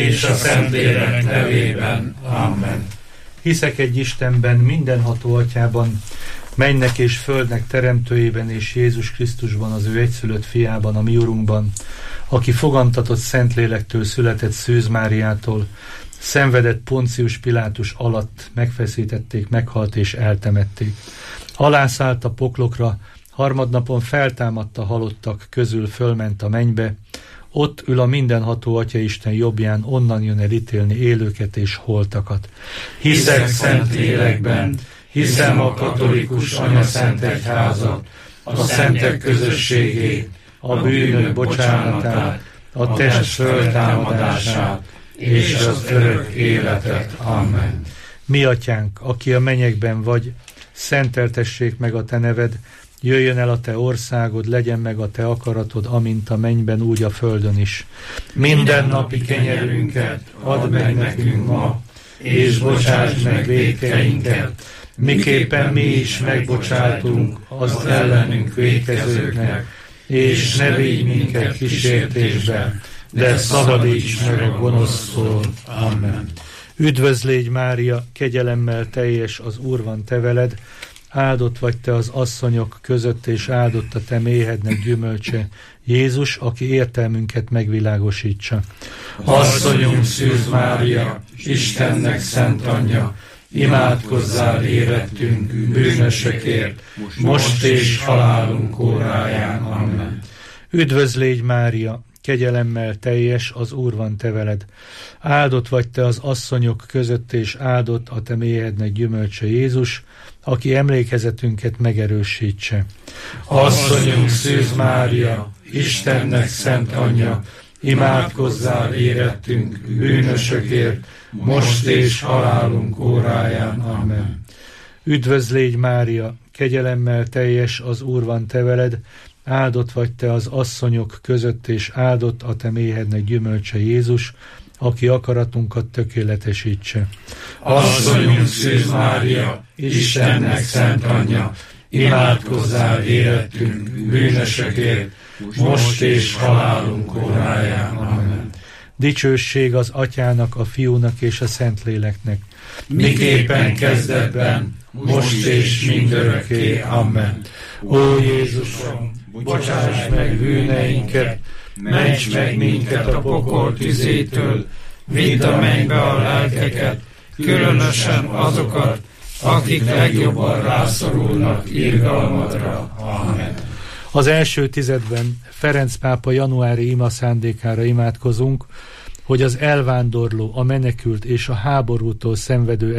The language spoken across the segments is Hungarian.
és a Szentlélek nevében. Amen. Hiszek egy Istenben, mindenható Atyában, mennek és földnek teremtőjében, és Jézus Krisztusban, az ő egyszülött fiában, a mi Urunkban, aki fogantatott Szentlélektől született Szűz Máriától, szenvedett Poncius Pilátus alatt, megfeszítették, meghalt és eltemették. Alászállt a poklokra, harmadnapon feltámadt a halottak közül, fölment a mennybe, ott ül a mindenható Atyaisten jobbján, onnan jön el ítélni élőket és holtakat. Hiszek Szentlélekben, hiszem a katolikus Anyaszent Egyházat, a szentek közösségét, a bűnök bocsánatát, a test föltámadását és az örök életet. Amen. Mi Atyánk, aki a mennyekben vagy, szenteltessék meg a te neved, jöjjön el a te országod, legyen meg a te akaratod, amint a mennyben, úgy a földön is. Minden napi kenyerünket add meg nekünk ma, és bocsáss meg vétkeinket, miképpen mi is megbocsátunk az ellenünk vétkezőknek, és ne vigy minket kísértésbe, de szabadíts meg a gonosztól. Amen. Üdvözl légy, Mária, kegyelemmel teljes, az Úr van te veled, áldott vagy te az asszonyok között, és áldott a te méhednek gyümölcse, Jézus, aki értelmünket megvilágosítsa. Asszonyunk Szűz Mária, Istennek szent anyja, imádkozzál érettünk bűnösökért, most és halálunk óráján. Amen. Üdvözl légy, Mária, kegyelemmel teljes, az Úr van te veled. Áldott vagy te az asszonyok között, és áldott a te méhednek gyümölcse, Jézus, aki emlékezetünket megerősítse. Asszonyunk Szűz Mária, Istennek szent anyja, imádkozzál érettünk bűnösökért, most és halálunk óráján. Amen. Üdvözl légy, Mária, kegyelemmel teljes, az Úr van te veled, áldott vagy te az asszonyok között, és áldott a te méhednek gyümölcse, Jézus, aki akaratunkat tökéletesítse. Asszonyunk Szűz Mária, Istennek szent anyja, imádkozzál érettünk bűnösökért, most és halálunk óráján. Amen. Dicsőség az Atyának, a Fiúnak és a Szentléleknek, miképpen kezdetben, most és mindörökké. Amen. Ó Jézusom, bocsáss meg bűneinket, ments meg minket a pokol tüzétől, vidd a mennybe a lelkeket, különösen azokat, akik legjobban rászorulnak irgalmadra. Amen. Az első tizedben Ferenc pápa januári ima szándékára imádkozunk, hogy az elvándorló, a menekült és a háborútól szenvedő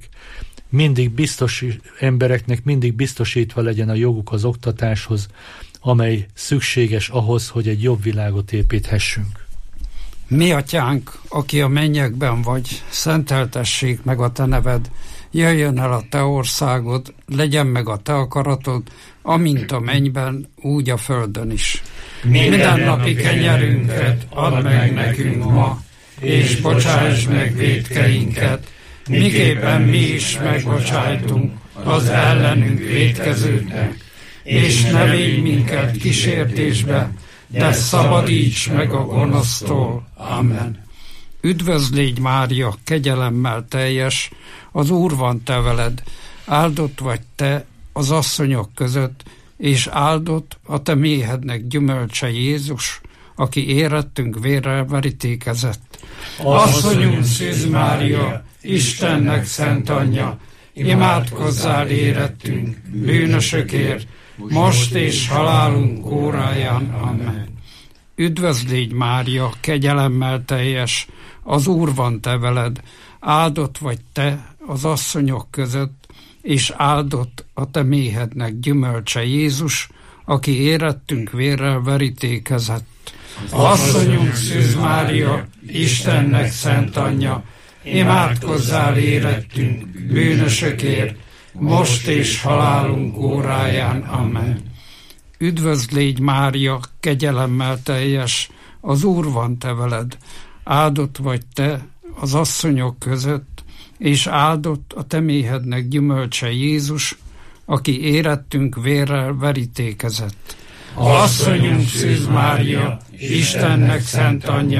embereknek mindig biztosítva legyen a joguk az oktatáshoz, amely szükséges ahhoz, hogy egy jobb világot építhessünk. Mi Atyánk, aki a mennyekben vagy, szenteltessék meg a te neved, jöjjön el a te országod, legyen meg a te akaratod, amint a mennyben, úgy a földön is. Minden napi kenyerünket add meg nekünk ma, és bocsáss meg vétkeinket, miképpen mi is megbocsájtunk az ellenünk vétkezőknek, és ne vigy minket kísértésbe, de szabadíts meg a gonosztól. Amen. Üdvözl légy, Mária, kegyelemmel teljes, az Úr van te veled, áldott vagy te az asszonyok között, és áldott a te méhednek gyümölcse, Jézus, aki érettünk vérrel verítékezett. Asszonyunk Szűz Mária, Istennek szent anyja, imádkozzál érettünk bűnösökért, most és halálunk óráján. Amen. Üdvözl légy, Mária, kegyelemmel teljes, az Úr van te veled, áldott vagy te az asszonyok között, és áldott a te méhednek gyümölcse, Jézus, aki érettünk vérrel verítékezett. Asszonyunk Szűz Mária, Istennek szent anyja, imádkozzál érettünk bűnösökért, most és halálunk óráján. Amen. Üdvözl légy, Mária, kegyelemmel teljes, az Úr van te veled, áldott vagy te az asszonyok között, és áldott a te méhednek gyümölcse, Jézus, aki érettünk vérrel verítékezett. Asszonyunk Szűz Mária, Istennek szent anyja,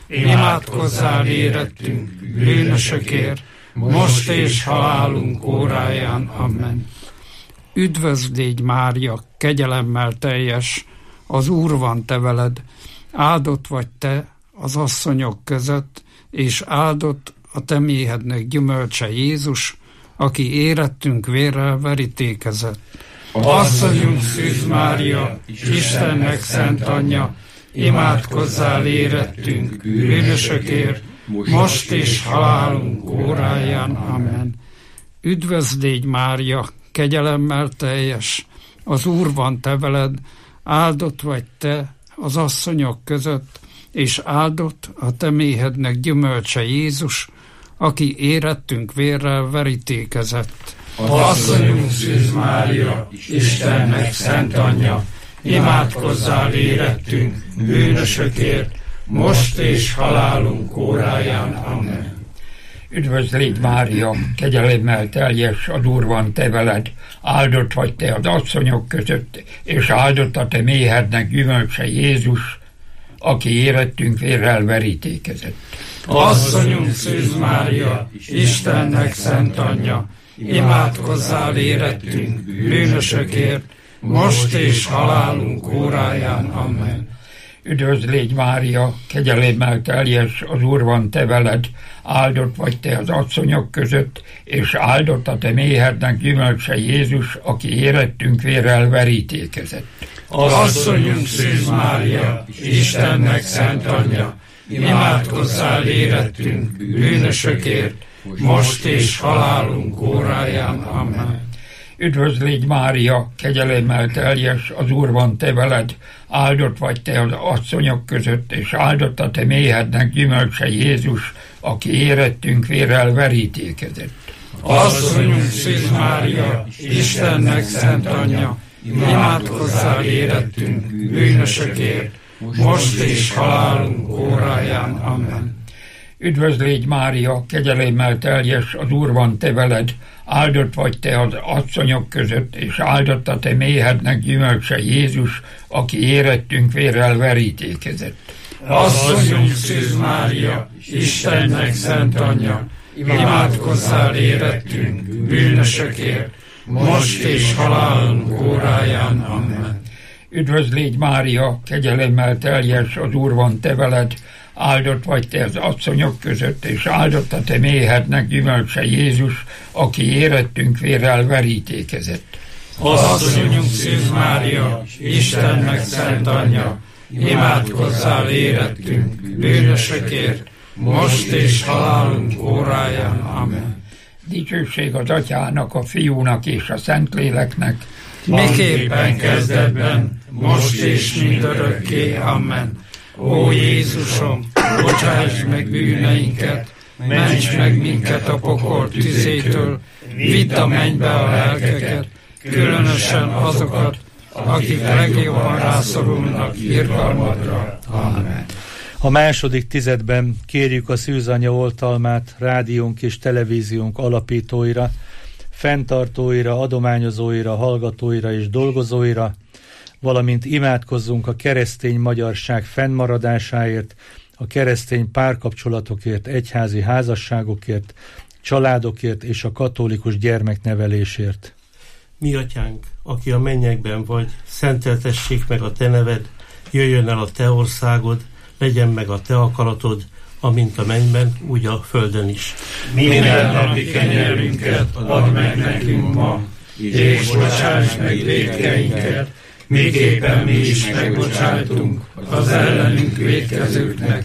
imádkozzál érettünk, bűnösökért, most és halálunk óráján. Amen. Üdvözl légy, Mária, kegyelemmel teljes, az Úr van te veled, áldott vagy te az asszonyok között, és áldott a te méhednek gyümölcse Jézus, aki érettünk vérrel verítékezett. Asszonyunk Szűz Mária, Istennek szent anyja, imádkozzál érettünk, bűnösökért, most és halálunk óráján. Amen. Üdvözl légy, Mária, kegyelemmel teljes, az Úr van te veled, áldott vagy te az asszonyok között, és áldott a te méhednek gyümölcse Jézus, aki érettünk vérrel verítékezett. Asszonyunk Szűz Mária, Istennek szent anyja, imádkozzál érettünk, bűnösökért, most és halálunk óráján. Amen. Üdvözl légy, Mária, kegyelemmel teljes, az Úr van te veled, áldott vagy te az asszonyok között, és áldott a te méhednek gyümölcse Jézus, aki érettünk vérrel verítékezett. Asszonyunk Szűz Mária, Istennek szent anyja, imádkozzál érettünk, bűnösökért, most és halálunk óráján. Amen. Üdvözl légy, Mária, kegyelemmel teljes, az Úr van te veled, áldott vagy te az asszonyok között, és áldott a te méhednek gyümölcse Jézus, aki érettünk vérrel verítékezett. Asszonyunk Szűz Mária, Istennek szent anyja, imádkozzál érettünk, bűnösökért, most és halálunk óráján. Amen. Üdvözl légy, Mária, kegyelemmel teljes, az Úr van te veled, áldott vagy te az asszonyok között, és áldott a te méhednek gyümölcse Jézus, aki érettünk vérrel verítékezett. Asszonyunk Szűz Mária, Istennek szent anyja, imádkozzál érettünk, bűnösökért, most és halálunk óráján. Amen. Üdvözl légy, Mária, kegyelemmel teljes, az Úr van te veled, áldott vagy te az asszonyok között, és áldott a te méhednek gyümölcse Jézus, aki érettünk vérrel verítékezett. Asszonyunk Szűz Mária, Istennek szent anyja, imádkozzál érettünk, bűnösökért, most és halálunk óráján. Amen. Üdvözl légy, Mária, kegyelemmel teljes, az Úr van te veled, áldott vagy te az asszonyok között, és áldott a te méhednek gyümölcse Jézus, aki érettünk vérrel verítékezett. Asszonyunk Szűz Mária, Istennek szent anyja, imádkozzál érettünk, bűnösökért, most és halálunk óráján. Amen. Dicsőség az Atyának, a Fiúnak és a Szentléleknek, miképpen kezdetben, most és mindörökké. Amen. Ó Jézusom, bocsáss meg bűneinket, ments meg minket a pokol tüzétől, vidd a mennybe a lelkeket, különösen azokat, akik legjobban rászorulnak irgalmadra. Amen. A második tizedben kérjük a Szűz Anya oltalmát rádiónk és televíziónk alapítóira, fenntartóira, adományozóira, hallgatóira és dolgozóira, valamint imádkozzunk a keresztény magyarság fennmaradásáért, a keresztény párkapcsolatokért, egyházi házasságokért, családokért és a katolikus gyermeknevelésért. Mi atyánk, aki a mennyekben vagy, szenteltessék meg a te neved, jöjjön el a te országod, legyen meg a te akaratod, amint a mennyben, úgy a földön is. Minden napi kenyerünket add meg nekünk ma, és bocsáss meg vétkeinket, miképpen mi is megbocsájtunk az ellenünk vétkezőknek,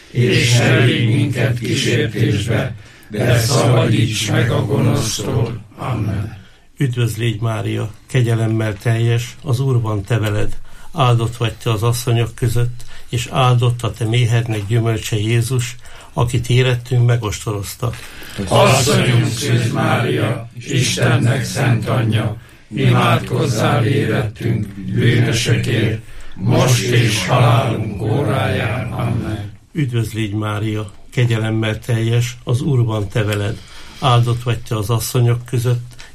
és ne vigy minket kísértésbe, de szabadíts meg a gonosztól. Amen. Üdvözl légy, Mária, kegyelemmel teljes, az Úr van te veled, áldott vagy te az asszonyok között, és áldott a te méhednek gyümölcse Jézus, akit érettünk megostoroztak. Asszonyunk Szűz Mária, Istennek szent anyja, imádkozzál érettünk, bűnösökért, most és halálunk óráján. Amen. Üdvözl légy, Mária, kegyelemmel teljes, az Úr van te veled, áldott vagy te az asszonyok között,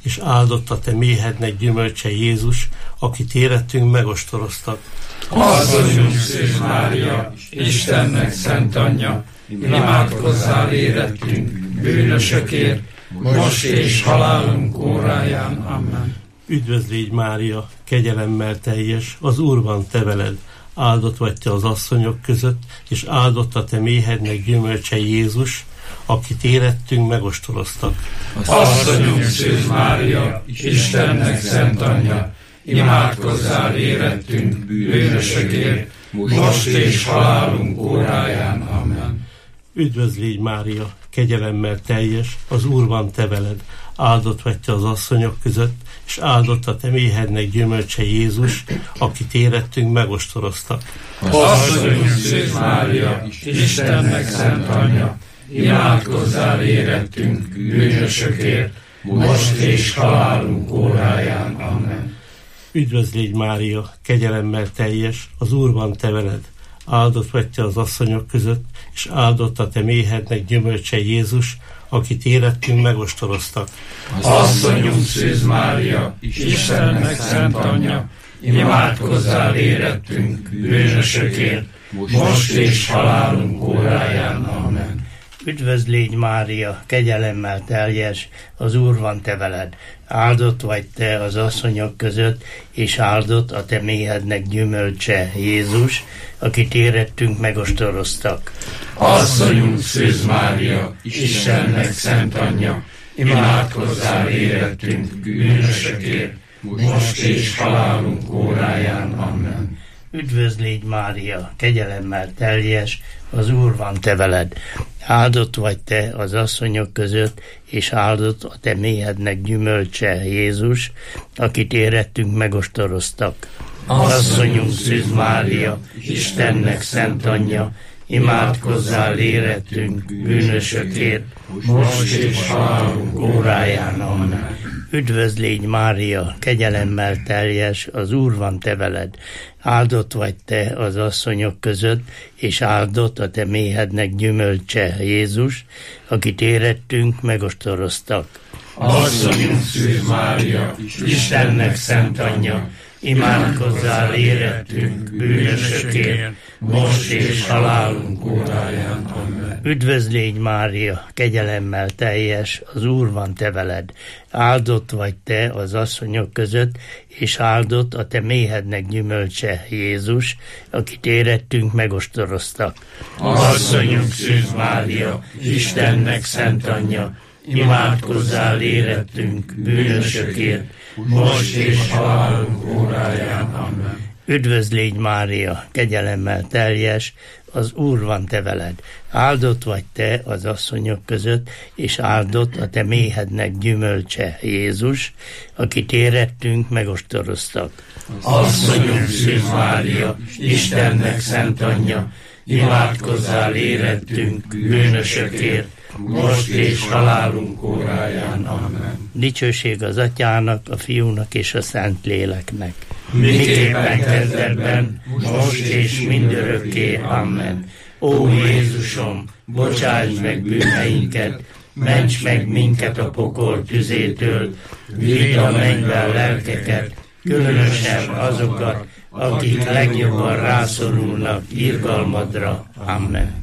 és áldott a te méhednek gyümölcse Jézus, akit érettünk megostoroztak. Asszonyunk Szűz Mária, Istennek szent anyja, imádkozzál érettünk, bűnösökért, most és halálunk óráján. Amen. Üdvözlégy Mária, kegyelemmel teljes, az Úr van te veled, áldott vagy te az asszonyok között, és áldott a te méhednek gyümölcse Jézus, akit érettünk megostoroztak. Asszonyunk Szűz Mária, Istennek szent anyja, imádkozzál érettünk, bűnösökért, most és halálunk óráján. Amen. Üdvözlégy Mária, kegyelemmel teljes, az Úr van te veled, áldott vagy te az asszonyok között, és áldott a te méhednek gyümölcse Jézus, akit érettünk megostoroztak. Asszonyunk Szűz Mária, Istennek szent anyja, imádkozzál érettünk, bűnösökért, most és halálunk óráján. Amen. Üdvözlégy Mária, kegyelemmel teljes, az Úr van te veled, áldott vagy te az asszonyok között, és áldott a te méhednek gyümölcse Jézus, akit érettünk megostoroztak. Asszonyunk Szűz Mária, Istennek szent anyja, imádkozzál érettünk, bűnösökért, most és halálunk óráján. Amen. Üdvözlégy Mária, kegyelemmel teljes, az Úr van te veled, áldott vagy te az asszonyok között, és áldott a te méhednek gyümölcse Jézus, akit érettünk megostoroztak. Asszonyunk Szűz Mária, Istennek szent anyja, imádkozzál érettünk, bűnösökért, most és halálunk óráján. Amen. Üdvözlégy Mária, kegyelemmel teljes, az Úr van te veled, áldott vagy te az asszonyok között, és áldott a te méhednek gyümölcse Jézus, akit érettünk megostoroztak. Asszonyunk Szűz Mária, Istennek szent anyja, imádkozzál érettünk, bűnösökért, most és halálunk óráján. Amen. Üdvözlégy Mária, kegyelemmel teljes, az Úr van te veled, áldott vagy te az asszonyok között, és áldott a te méhednek gyümölcse Jézus, akit érettünk megostoroztak. Asszonyunk Szűz Mária, Istennek szent anyja, imádkozzál érettünk, bűnösökért, most és halálunk óráján. Amen. Üdvözlégy Mária, kegyelemmel teljes, az Úr van te veled, áldott vagy te az asszonyok között, és áldott a te méhednek gyümölcse Jézus, akit érettünk megostoroztak. Asszonyunk Szűz Mária, Istennek szent anyja, imádkozzál érettünk, bűnösökért, most és halálunk óráján. Amen. Üdvözlégy Mária, kegyelemmel teljes, az Úr van te veled, áldott vagy te az asszonyok között, és áldott a te méhednek gyümölcse Jézus, akit érettünk megostoroztak. Asszonyunk Szűz Mária, Istennek szent anyja, imádkozzál érettünk, bűnösökért, most és halálunk óráján. Amen. Dicsőség az Atyának, a Fiúnak és a Szentléleknek. Miképpen kezdetben, most és mindörökké. Amen. Ó Jézusom, bocsáss meg bűneinket, ments meg minket a pokol tüzétől, vidd a mennybe a lelkeket, különösen azokat, akik legjobban rászorulnak irgalmadra. Amen.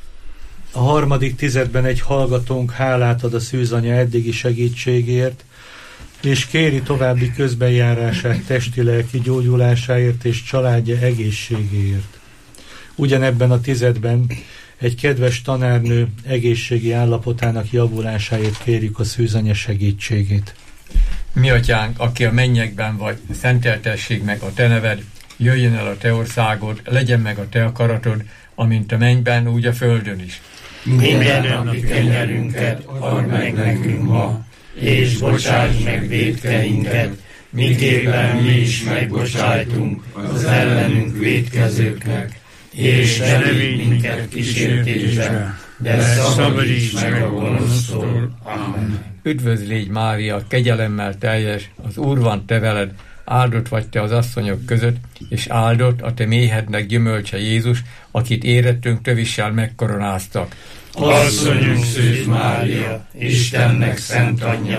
A harmadik tizedben egy hallgatónk hálát ad a szűzanya eddigi segítségért, és kéri további közbenjárását testi-lelki gyógyulásáért és családja egészségéért. Ugyanebben a tizedben egy kedves tanárnő egészségi állapotának javulásáért kérjük a szűzanya segítségét. Mi atyánk, aki a mennyekben vagy, szenteltessék meg a te neved, jöjjön el a te országod, legyen meg a te akaratod, amint a mennyben, úgy a földön is. Minden napi kenyerünket add meg nekünk ma, és bocsáss meg vétkeinket, miképpen mi is megbocsájtunk az ellenünk vétkezőknek, és ne vigy minket kísértésbe, de szabadíts meg a gonosztól. Amen. Üdvözlégy Mária, kegyelemmel teljes, az Úr van te veled, áldott vagy te az asszonyok között, és áldott a te méhednek gyümölcse Jézus, akit érettünk tövissel megkoronáztak. Asszonyunk Szűz Mária, Istennek szent anyja,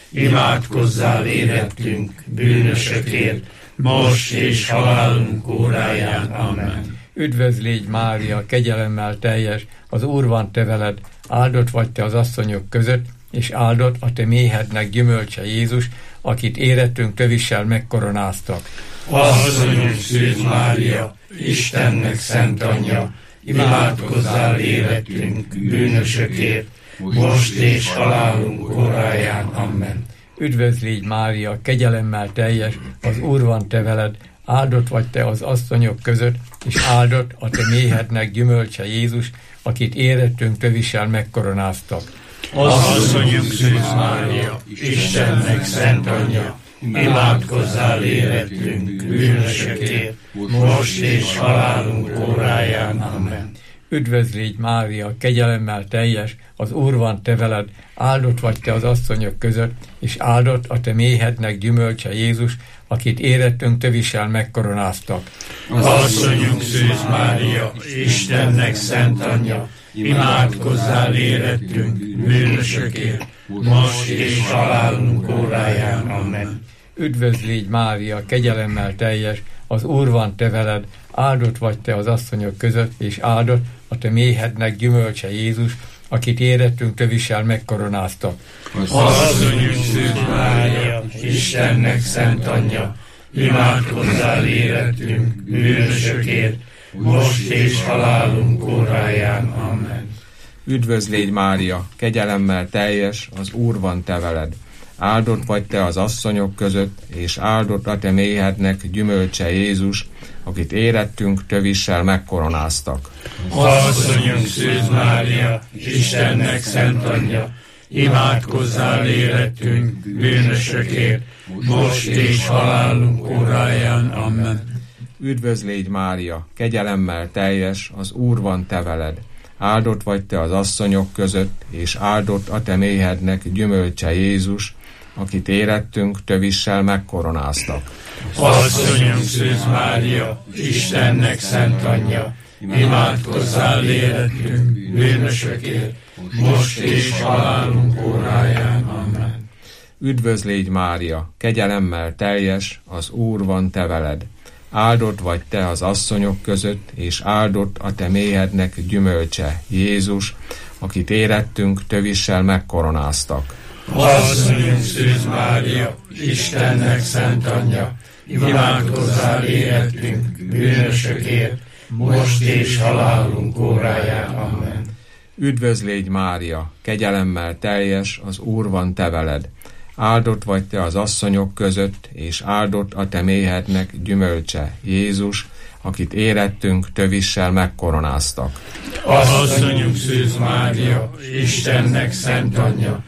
imádkozzál érettünk, bűnösökért, most és halálunk óráján. Amen. Üdvözl légy, Mária, kegyelemmel teljes, az Úr van te veled, áldott vagy te az asszonyok között, és áldott a te méhednek gyümölcse Jézus, akit érettünk tövissel megkoronáztak. Asszonyunk Szűz Mária, Istennek szent anyja, imádkozzál érettünk, bűnösökért, most és halálunk óráján. Amen. Üdvözl légy, Mária, kegyelemmel teljes, az Úr van te veled, áldott vagy te az asszonyok között, és áldott a te méhednek gyümölcse Jézus, akit érettünk tövissel megkoronáztak. Asszonyunk Szűz Mária, Istennek szent anyja, imádkozzál érettünk, bűnösökért, most és halálunk óráján. Amen. Üdvözl légy, Mária, kegyelemmel teljes, az Úr van te veled, áldott vagy te az asszonyok között, és áldott a te méhednek gyümölcse Jézus, akit érettünk tövissel megkoronáztak. Asszonyunk Szűz Mária, Istennek szent anyja, imádkozzál érettünk, bűnösökért, most és halálunk óráján. Amen. Üdvözl légy, Mária, kegyelemmel teljes, az Úr van te veled, áldott vagy te az asszonyok között, és áldott a te méhednek gyümölcse Jézus, akit érettünk tövissel megkoronáztak. Asszonyunk Szűz Mária, Istennek szent anyja, imádkozzál érettünk, bűnösökért, most és halálunk óráján. Amen. Üdvözl légy, Mária, kegyelemmel teljes, az Úr van te veled. Áldott vagy te az asszonyok között, és áldott a te méhednek gyümölcse Jézus, akit érettünk tövissel megkoronáztak. Asszonyunk Szűz Mária, Istennek szent anyja, imádkozzál érettünk, bűnösökért, most és halálunk óráján. Amen. Üdvözl légy, Mária, kegyelemmel teljes, az Úr van te veled. Áldott vagy te az asszonyok között, és áldott a te méhednek gyümölcse Jézus, akit érettünk tövissel megkoronáztak. Asszonyunk Szűz Mária, Istennek szent anyja, imádkozzál érettünk, bűnösökért, most és halálunk óráján. Amen. Üdvözl légy, Mária, kegyelemmel teljes, az Úr van te veled. Áldott vagy te az asszonyok között, és áldott a te méhednek gyümölcse Jézus, akit érettünk tövissel megkoronáztak. Asszonyunk Szűz Mária, Istennek szent anyja, imádkozzál érettünk, bűnösökért, most és halálunk óráján. Amen. Üdvözl légy, Mária, kegyelemmel teljes, az Úr van te veled. Áldott vagy te az asszonyok között, és áldott a te méhednek gyümölcse Jézus, akit érettünk tövissel megkoronáztak. Asszonyunk Szűz Mária, Istennek szent anyja,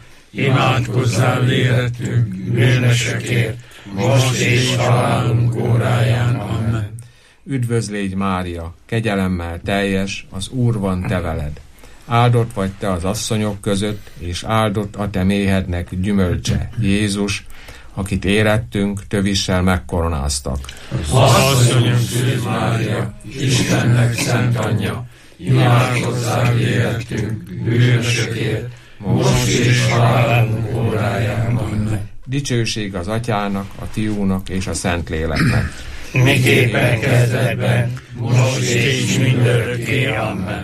imádkozzál érettünk, bűnösökért, most és halálunk óráján. Amen. Üdvözl légy, Mária, kegyelemmel teljes, az Úr van te veled. Áldott vagy te az asszonyok között, és áldott a te méhednek gyümölcse Jézus, akit érettünk tövissel megkoronáztak. Asszonyunk Szűz Mária, Istennek szent anyja, imádkozzál érettünk, bűnösökért, most és halálunk óráján. Amen. Dicsőség az Atyának, a Fiúnak és a Szentléleknek. Miképpen kezdetben, most és mindörökké. Amen.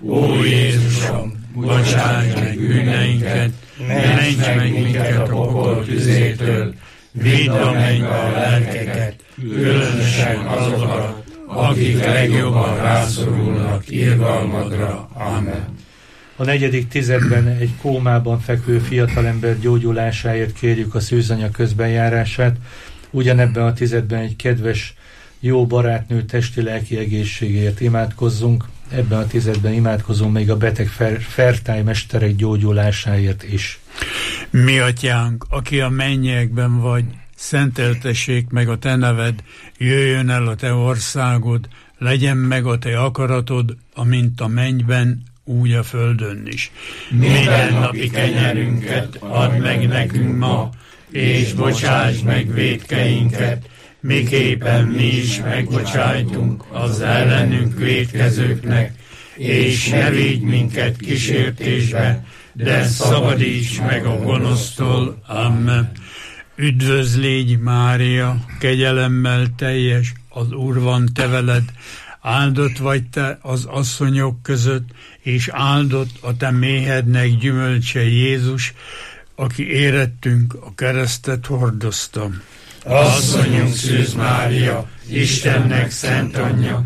Ó Jézusom, bocsáss meg bűneinket, ments meg minket a pokol tüzétől, vidd a mennybe a lelkeket, különösen azokat, akik legjobban rászorulnak irgalmadra. Amen. A 4. tizedben egy kómában fekvő fiatalember gyógyulásáért kérjük a szűzanya közbenjárását. Ugyanebben a tizedben egy kedves, jó barátnő testi-lelki egészségért imádkozzunk. Ebben a tizedben imádkozunk még a beteg fertály mesterek gyógyulásáért is. Mi atyánk, aki a mennyekben vagy, szenteltessék meg a te neved, jöjjön el a te országod, legyen meg a te akaratod, amint a mennyben, úgy a földön is. Mindennapi kenyerünket add meg nekünk ma, és bocsáss meg vétkeinket, miképpen mi is megbocsájtunk az ellenünk vétkezőknek, és ne vigy minket kísértésbe, de szabadíts meg a gonosztól. Amen. Üdvözl légy, Mária, kegyelemmel teljes, az Úr van te veled, áldott vagy te az asszonyok között, és áldott a te méhednek gyümölcse Jézus, aki érettünk a keresztet hordozta. Asszonyunk Szűz Mária, Istennek szent anyja,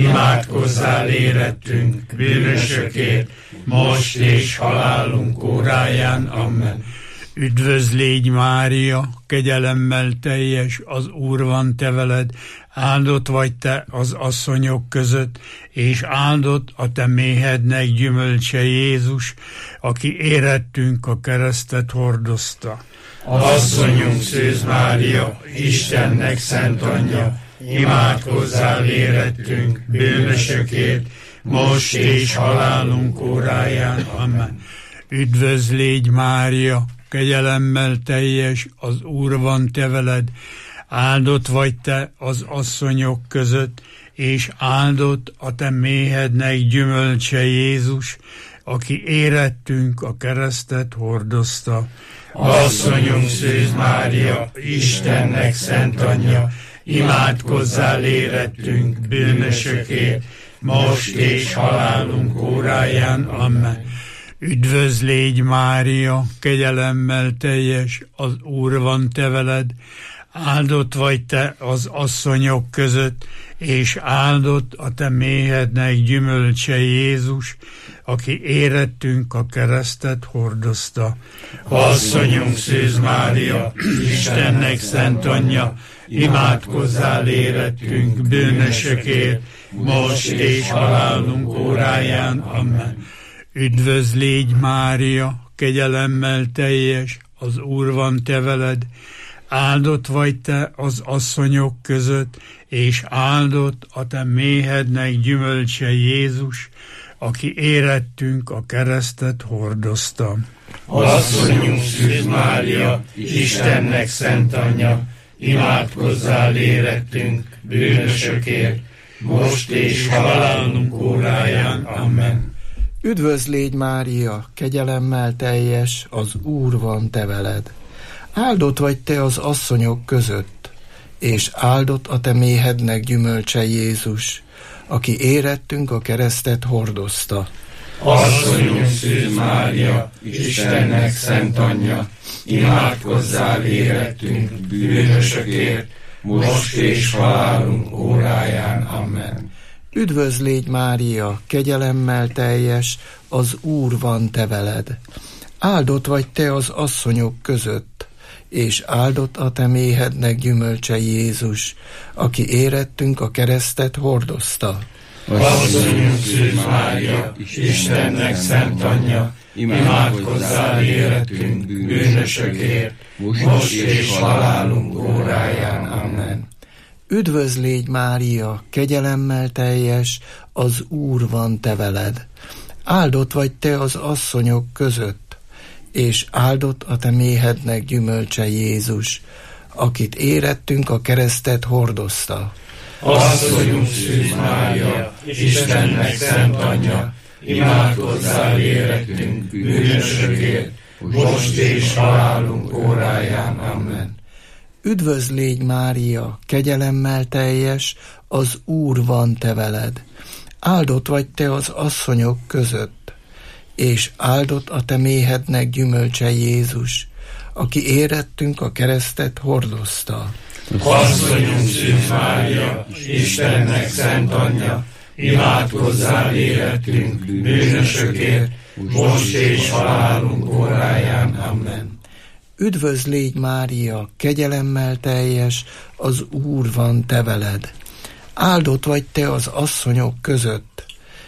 imádkozzál érettünk, bűnösökért, most és halálunk óráján. Amen. Üdvözl légy, Mária, kegyelemmel teljes, az Úr van te veled, áldott vagy te az asszonyok között, és áldott a te méhednek gyümölcse Jézus, aki érettünk a keresztet hordozta. Asszonyunk Szűz Mária, Istennek szent anyja, imádkozzál érettünk, bűnösökért, most és halálunk óráján. Amen. Üdvözl légy, Mária, kegyelemmel teljes, az Úr van te veled, áldott vagy te az asszonyok között, és áldott a te méhednek gyümölcse Jézus, aki érettünk a keresztet hordozta. Asszonyunk Szűz Mária, Istennek szent anyja, imádkozzál érettünk, bűnösökért, most és halálunk óráján. Amen. Üdvözl légy, Mária, kegyelemmel teljes, az Úr van te veled, áldott vagy te az asszonyok között, és áldott a te méhednek gyümölcse Jézus, aki érettünk a keresztet hordozta. Asszonyunk Szűz Mária, Istennek szent anyja, imádkozzál érettünk, bűnösökért, most és halálunk óráján. Amen. Üdvözl légy, Mária, kegyelemmel teljes, az Úr van te veled, áldott vagy te az asszonyok között, és áldott a te méhednek gyümölcse Jézus, aki érettünk a keresztet hordozta. Asszonyunk Szűz Mária, Istennek szent anyja, imádkozzál érettünk, bűnösökért, most és halálunk óráján. Amen. Üdvözl légy, Mária, kegyelemmel teljes, az Úr van te veled. Áldott vagy te az asszonyok között, és áldott a te méhednek gyümölcse Jézus, aki érettünk a keresztet hordozta. Asszonyunk Szűz Mária, Istennek szent anyja, imádkozzál érettünk, bűnösökért, most és halálunk óráján. Amen. Üdvözl légy, Mária, kegyelemmel teljes, az Úr van te veled. Áldott vagy te az asszonyok között, és áldott a te méhednek gyümölcse Jézus, aki érettünk a keresztet hordozta. Asszonyunk Szűz Mária, Istennek szent anyja, imádkozzál érettünk, bűnösökért, most és halálunk óráján. Amen. Üdvözl légy, Mária, kegyelemmel teljes, az Úr van te veled. Áldott vagy te az asszonyok között, és áldott a te méhednek gyümölcse Jézus, akit érettünk a keresztet hordozta. Asszonyunk Szűz Mária, Istennek szent anyja, imádkozzál érettünk, bűnösökért, most és halálunk óráján. Amen. Üdvözl légy, Mária, kegyelemmel teljes, az Úr van te veled. Áldott vagy te az asszonyok között, és áldott a te méhednek gyümölcse Jézus, aki érettünk a keresztet hordozta. Asszonyunk Szűz Mária, Istennek szent anyja, imádkozzál érettünk, bűnösökért, most és halálunk óráján. Amen. Üdvözl légy, Mária, kegyelemmel teljes, az Úr van te veled. Áldott vagy te az asszonyok között,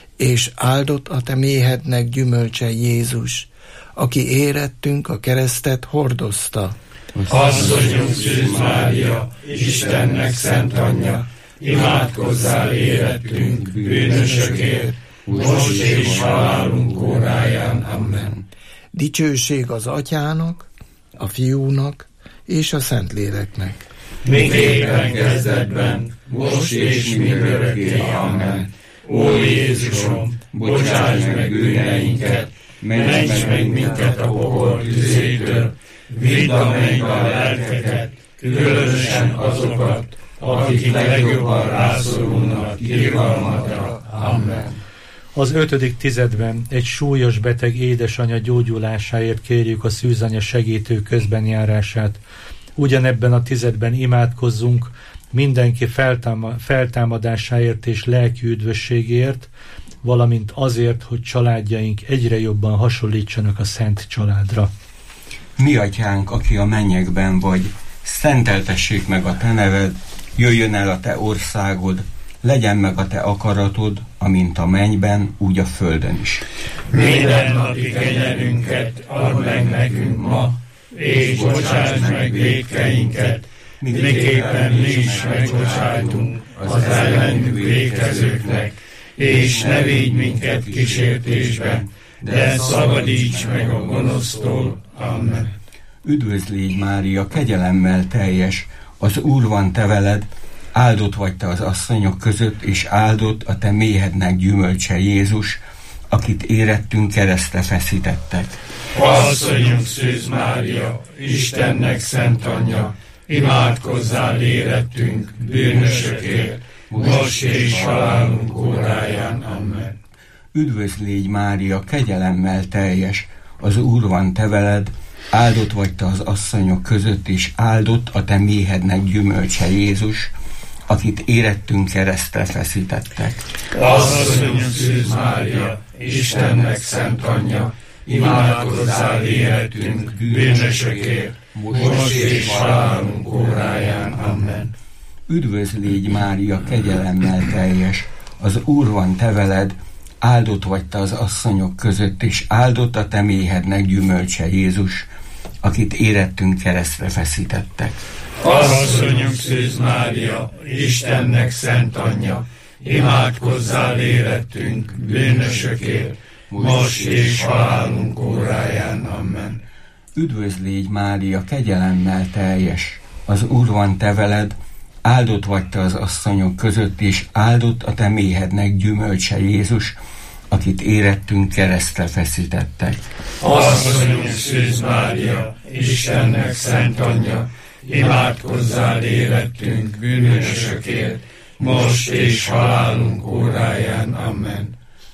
és áldott a te méhednek gyümölcse Jézus, aki érettünk a keresztet hordozta. Asszonyunk Szűz Mária, Istennek szent anyja, imádkozzál érettünk, bűnösökért, most és halálunk óráján. Amen. Dicsőség az Atyának, a Fiúnak és a Szentléleknek. Miképpen kezdetben, most és mindörökké. Amen. Ó Jézusom, bocsáss meg bűneinket, ments meg minket a pokol tüzétől, vidd a mennybe a lelkeket, különösen azokat, akik legjobban rászorulnak irgalmadra. Amen. Az 5. tizedben egy súlyos beteg édesanyja gyógyulásáért kérjük a szűzanya segítő közbenjárását. Ugyanebben a tizedben imádkozzunk mindenki feltámadásáért és lelki üdvösségért, valamint azért, hogy családjaink egyre jobban hasonlítsanak a Szent Családra. Mi atyánk, aki a mennyekben vagy, szenteltessék meg a te neved, jöjjön el a te országod, legyen meg a te akaratod, amint a mennyben, úgy a földön is. Mindennapi kenyerünket add meg nekünk ma, és bocsásd meg vétkeinket, miképpen mi is megbocsájtunk az ellenünk vétkezőknek, és ne védj minket kísértésbe, de szabadíts meg a gonosztól. Amen. Üdvözl légy Mária, kegyelemmel teljes, az Úr van te veled, áldott vagy te az asszonyok között, és áldott a te méhednek gyümölcse Jézus, akit érettünk keresztre feszítettek. Asszonyunk Szűz Mária, Istennek szent anyja, imádkozzál érettünk, bűnösökért, most és halálunk óráján. Amen. Üdvözl légy Mária, kegyelemmel teljes, az Úr van te veled, áldott vagy te az asszonyok között, és áldott a te méhednek gyümölcse Jézus, akit érettünk keresztre feszítettek. Asszonyunk Szűz Mária, Istennek szent anyja, imádkozzál érettünk, bűnösökért, most és halálunk óráján. Amen. Üdvözl légy Mária, kegyelemmel teljes, az Úr van te veled, áldott vagy te az asszonyok között, és áldott a te méhednek gyümölcse Jézus, akit érettünk keresztre feszítettek. Asszonyunk Szűz Mária, Istennek szent anyja, imádkozzál érettünk, bűnösökért, most és halálunk óráján. Amen. Üdvözl légy Mária, kegyelemmel teljes, az Úr van te veled, áldott vagy te az asszonyok között, és áldott a te méhednek gyümölcse Jézus, akit érettünk keresztre feszítettek. Asszonyunk Szűz Mária, Istennek szent anyja, imádkozzál érettünk, bűnösökért, most és halálunk óráján. Amen.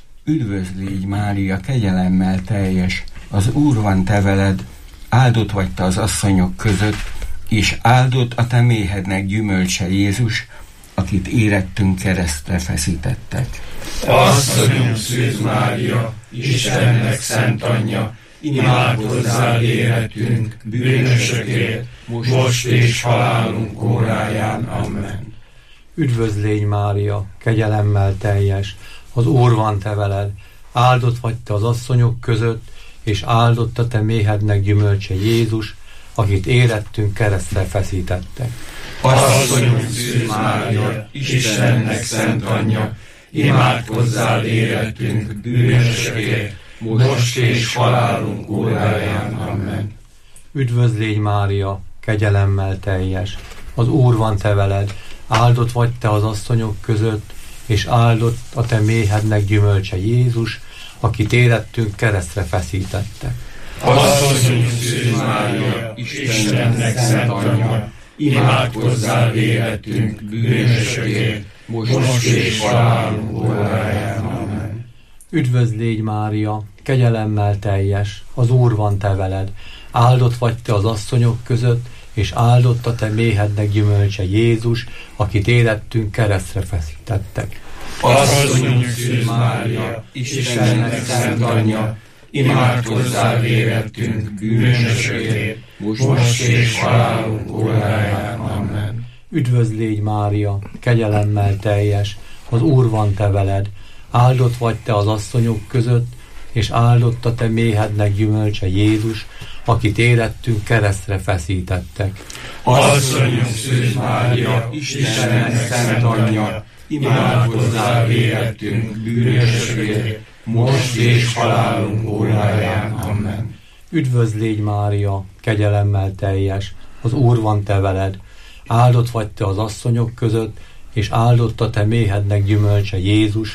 Üdvözl légy Mária, kegyelemmel teljes, az Úr van te veled, áldott vagy te az asszonyok között, és áldott a te méhednek gyümölcse Jézus, akit érettünk keresztre feszítettek. Asszonyunk Szűz Mária, Istennek szent anyja, imádkozzál érettünk, bűnösökért, most és halálunk óráján. Amen. Üdvözl légy Mária, kegyelemmel teljes, az Úr van te veled, áldott vagy te az asszonyok között, és áldott a te méhednek gyümölcse Jézus, akit érettünk keresztre feszítettek. Asszonyunk Szűz Mária, Istennek szent anyja, imádkozzál érettünk, bűnösökért, most és halálunk óráján. Amen. Üdvözl légy Mária, kegyelemmel teljes, az Úr van te veled, áldott vagy te az asszonyok között, és áldott a te méhednek gyümölcse Jézus, akit érettünk keresztre feszítettek. Asszonyunk Szűz Mária, Istennek szent anyja, imádkozzál érettünk, bűnösökért, most és halálunk óráján. Amen. Üdvözl légy Mária, kegyelemmel teljes, az Úr van te veled, áldott vagy te az asszonyok között, és áldott a te méhednek gyümölcse Jézus, akit érettünk keresztre feszítettek. Asszonyunk Szűz Mária, Istennek szent anyja, imádkozzál érettünk, bűnösökért, most és halálunk óráján. Amen. Üdvözl légy Mária, kegyelemmel teljes, az Úr van te veled, áldott vagy te az asszonyok között, és áldott a te méhednek gyümölcse Jézus, akit érettünk keresztre feszítettek. Asszonyunk Szűz Mária, Istennek szent anyja, imádkozzál érettünk, bűnösökért, most és halálunk óráján. Amen. Üdvözl légy Mária, kegyelemmel teljes, az Úr van te veled, áldott vagy te az asszonyok között, és áldott a te méhednek gyümölcse Jézus,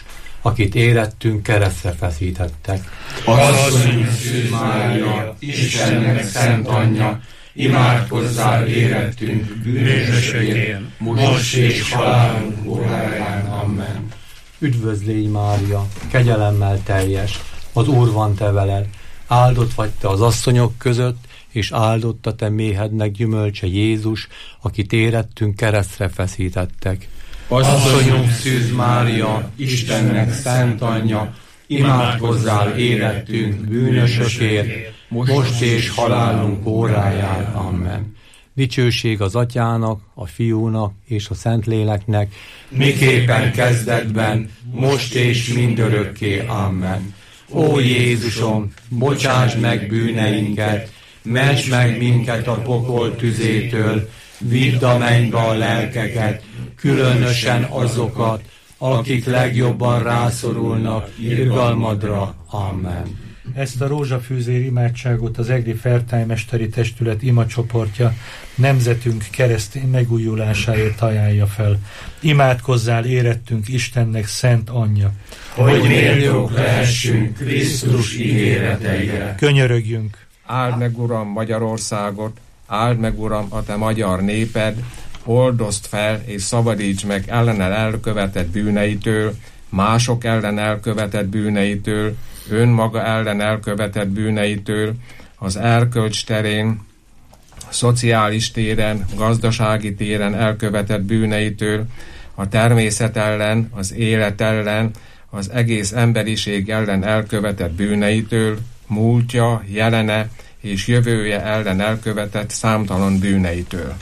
akit érettünk keresztre feszítettek. Asszonyunk Szűz Mária, Istennek szent anyja, imádkozzál érettünk bűnösökért, most és halálunk óráján. Amen. Üdvözl légy Mária, kegyelemmel teljes, az Úr van te veled, áldott vagy te az asszonyok között, és áldott a te méhednek gyümölcse Jézus, akit érettünk keresztre feszítettek. Asszonyunk Szűz Mária, Istennek szent anyja, imádkozzál érettünk bűnösökért, most és halálunk óráján. Amen. Dicsőség az Atyának, a Fiúnak és a Szentléleknek, miképpen kezdetben, most és mindörökké. Amen. Ó Jézusom, bocsáss meg bűneinket, ments meg minket a pokol tüzétől, vidd a mennybe a lelkeket, különösen azokat, akik legjobban rászorulnak irgalmadra. Amen. Ezt a rózsafűzér imádságot az Egri Fertájmesteri Testület imacsoportja nemzetünk keresztény megújulásáért ajánlja fel. Imádkozzál érettünk Istennek szent anyja, hogy méltók lehessünk Krisztus ígéreteire. Könyörögjünk! Áld meg, Uram, Magyarországot, áld meg, Uram, a te magyar néped, oldozd fel és szabadíts meg ellene elkövetett bűneitől, mások ellen elkövetett bűneitől, önmaga ellen elkövetett bűneitől, az erkölcs terén, szociális téren, gazdasági téren elkövetett bűneitől, a természet ellen, az élet ellen, az egész emberiség ellen elkövetett bűneitől, múltja, jelene és jövője ellen elkövetett számtalan bűneitől.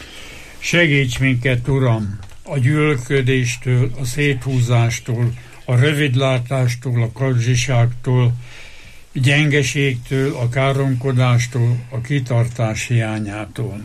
Segíts minket, Uram, a gyűlölködéstől, a széthúzástól, a rövidlátástól, a kalzsiságtól, gyengeségtől, a káromkodástól, a kitartás hiányától.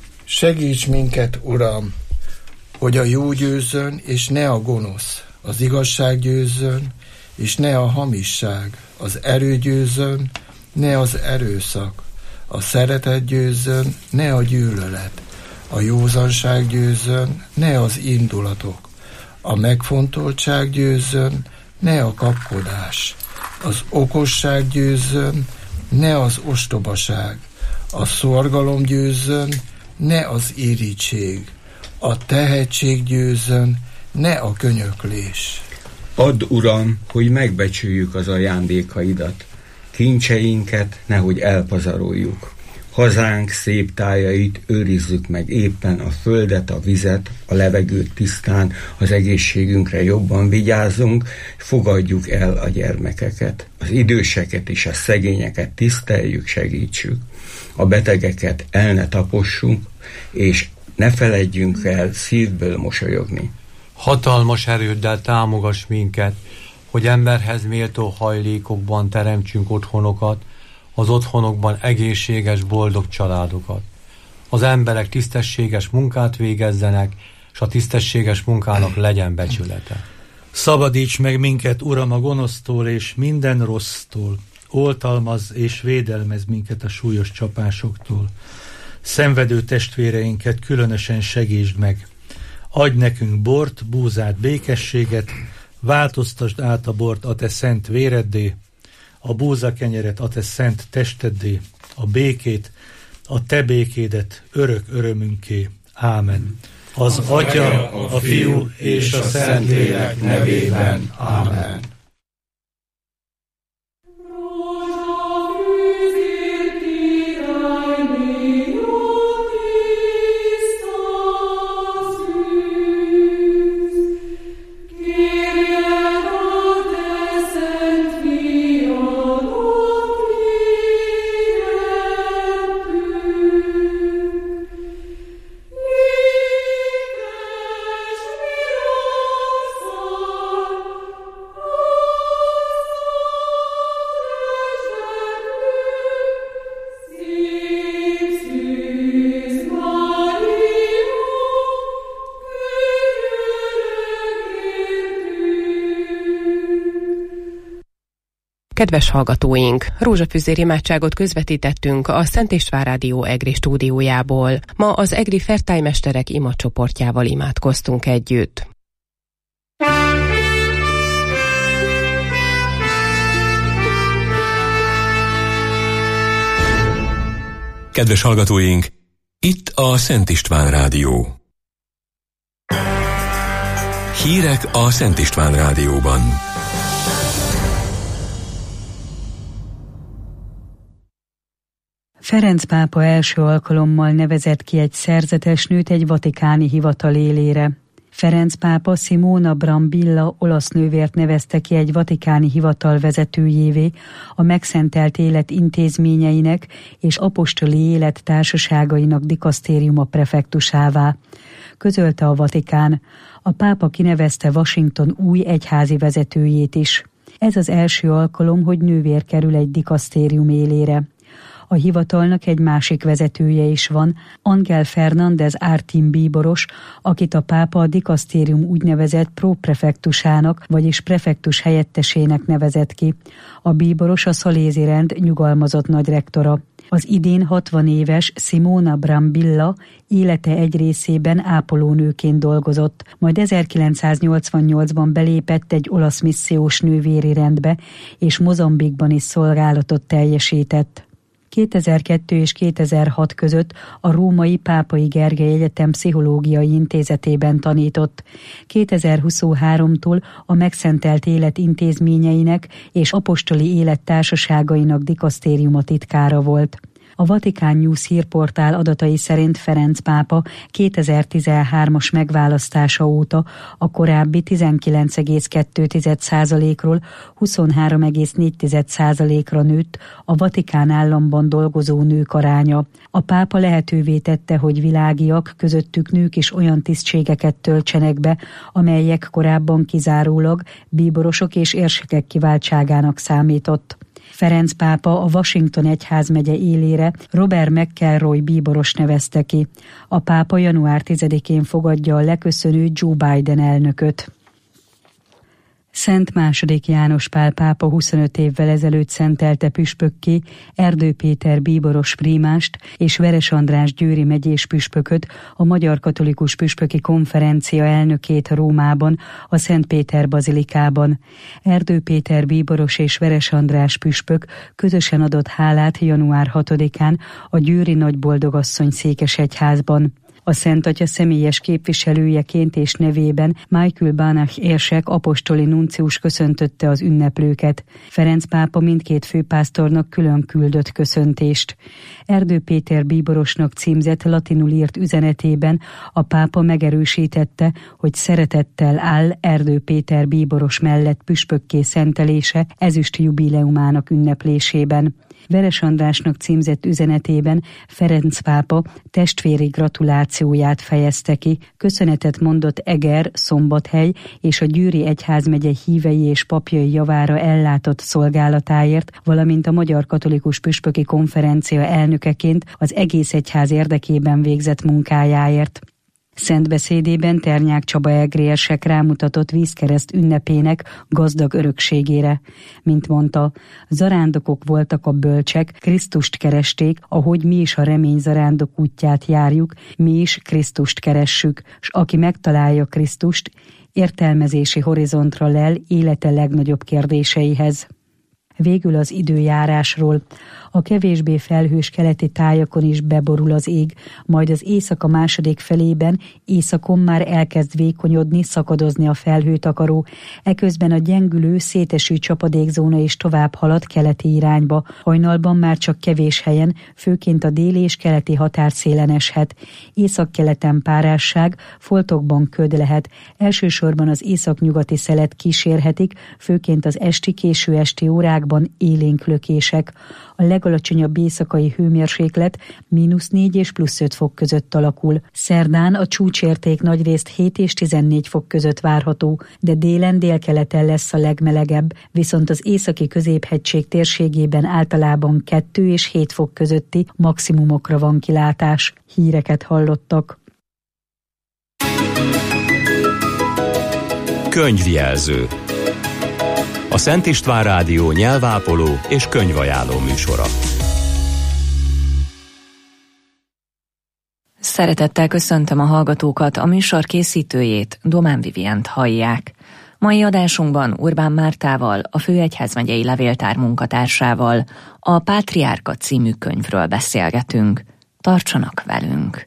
Segíts minket, Uram, hogy a jó győzzön, és ne a gonosz, az igazság győzzön, és ne a hamisság, az erő győzzön, ne az erőszak, a szeretet győzzön, ne a gyűlölet, a józanság győzzön, ne az indulatok, a megfontoltság győzzön, ne a kapkodás, az okosság győzzön, ne az ostobaság, a szorgalom győzzön, ne az irigység, a tehetség győzzön, ne a könyöklés. Add, Uram, hogy megbecsüljük az ajándékaidat, kincseinket nehogy elpazaroljuk. Hazánk szép tájait őrizzük meg éppen, a földet, a vizet, a levegőt tisztán, az egészségünkre jobban vigyázzunk, fogadjuk el a gyermekeket. Az időseket és a szegényeket tiszteljük, segítsük. A betegeket el ne tapossunk, és ne feledjünk el szívből mosolyogni. Hatalmas erőddel támogass minket, hogy emberhez méltó hajlékokban teremtsünk otthonokat, az otthonokban egészséges, boldog családokat. Az emberek tisztességes munkát végezzenek, és a tisztességes munkának legyen becsülete. Szabadíts meg minket, Uram, a gonosztól és minden rossztól. Oltalmazz és védelmezz minket a súlyos csapásoktól. Szenvedő testvéreinket különösen segítsd meg. Adj nekünk bort, búzát, békességet, változtasd át a bort a te szent véreddé, a búzakenyeret a te szent testeddé, a békét, a te békédet örök örömünké. Ámen. Az Atya, a Fiú és a Szentlélek nevében. Ámen. Kedves hallgatóink, rózsafűzér imádságot közvetítettünk a Szent István Rádió Egri stúdiójából. Ma az Egri Fertájmesterek imacsoportjával imádkoztunk együtt. Kedves hallgatóink, itt a Szent István Rádió. Hírek a Szent István Rádióban. Ferenc pápa első alkalommal nevezett ki egy szerzetes nőt egy vatikáni hivatal élére. Ferenc pápa Simona Brambilla olasz nővért nevezte ki egy vatikáni hivatal vezetőjévé, a megszentelt élet intézményeinek és apostoli élet társaságainak dikasztériuma prefektusává. Közölte a Vatikán. A pápa kinevezte Washington új egyházi vezetőjét is. Ez az első alkalom, hogy nővér kerül egy dikasztérium élére. A hivatalnak egy másik vezetője is van, Ángel Fernández Artin bíboros, akit a pápa a dikasztérium úgynevezett próprefektusának, vagyis prefektus helyettesének nevezett ki. A bíboros a szalézi rend nyugalmazott nagyrektora. Az idén 60 éves Simona Brambilla élete egy részében ápolónőként dolgozott, majd 1988-ban belépett egy olasz missziós nővéri rendbe, és Mozambikban is szolgálatot teljesített. 2002 és 2006 között a Római Pápai Gergely Egyetem Pszichológiai Intézetében tanított. 2023-tól a megszentelt élet intézményeinek és apostoli élet társaságainak dikasztériuma titkára volt. A Vatikán News hírportál adatai szerint Ferenc pápa 2013-as megválasztása óta a korábbi 19,2%-ról 23,4%-ra nőtt a Vatikán államban dolgozó nők aránya. A pápa lehetővé tette, hogy világiak, közöttük nők is olyan tisztségeket töltsenek be, amelyek korábban kizárólag bíborosok és érsekek kiváltságának számított. Ferenc pápa a Washington egyházmegye élére Robert McElroy bíboros nevezte ki. A pápa január 10-én fogadja a leköszönő Joe Biden elnököt. Szent II. János Pál pápa 25 évvel ezelőtt szentelte püspökké Erdő Péter bíboros prímást és Veres András győri megyés püspököt, a Magyar Katolikus Püspöki Konferencia elnökét Rómában, a Szent Péter bazilikában. Erdő Péter bíboros és Veres András püspök közösen adott hálát január 6-án a győri Nagyboldogasszony székesegyházban. A Szent Atya személyes képviselőjeként és nevében Michael Banach érsek apostoli nuncius köszöntötte az ünneplőket. Ferenc pápa mindkét főpásztornak külön küldött köszöntést. Erdő Péter bíborosnak címzett latinul írt üzenetében a pápa megerősítette, hogy szeretettel áll Erdő Péter bíboros mellett püspökké szentelése ezüst jubileumának ünneplésében. Veres Andrásnak címzett üzenetében Ferenc pápa testvéri gratulációját fejezte ki, köszönetet mondott Eger, Szombathely és a Győri Egyházmegye hívei és papjai javára ellátott szolgálatáért, valamint a Magyar Katolikus Püspöki Konferencia elnökeként az egész egyház érdekében végzett munkájáért. Szent beszédében Ternyák Csaba egri érsek rámutatott vízkereszt ünnepének gazdag örökségére. Mint mondta, zarándokok voltak a bölcsek, Krisztust keresték, ahogy mi is a remény zarándok útját járjuk, mi is Krisztust keressük, s aki megtalálja Krisztust, értelmezési horizontra lel élete legnagyobb kérdéseihez. Végül az időjárásról. A kevésbé felhős keleti tájakon is beborul az ég, majd az éjszaka második felében északon már elkezd vékonyodni, szakadozni a felhőtakaró, eközben a gyengülő, széteső csapadékzóna is tovább halad keleti irányba, hajnalban már csak kevés helyen, főként a déli és keleti határszélen eshet. Északkeleten párásság, foltokban köd lehet, elsősorban az északnyugati szelet kísérhetik, főként az esti, késő esti órákban élénk lökések. A legalacsonyabb éjszakai hőmérséklet -4 és +5 fok között alakul. Szerdán a csúcsérték nagyrészt 7 és 14 fok között várható, de délen délkeleten lesz a legmelegebb, viszont az északi középhegység térségében általában 2 és 7 fok közötti maximumokra van kilátás. Híreket hallottak. Könyvjelző. A Szent István Rádió nyelvápoló és könyvajánló műsora. Szeretettel köszöntöm a hallgatókat, a műsor készítőjét, Domán Vivient hallják. Mai adásunkban Urbán Mártával, a Főegyházmegyei Levéltár munkatársával a Pátriárka című könyvről beszélgetünk. Tartsanak velünk!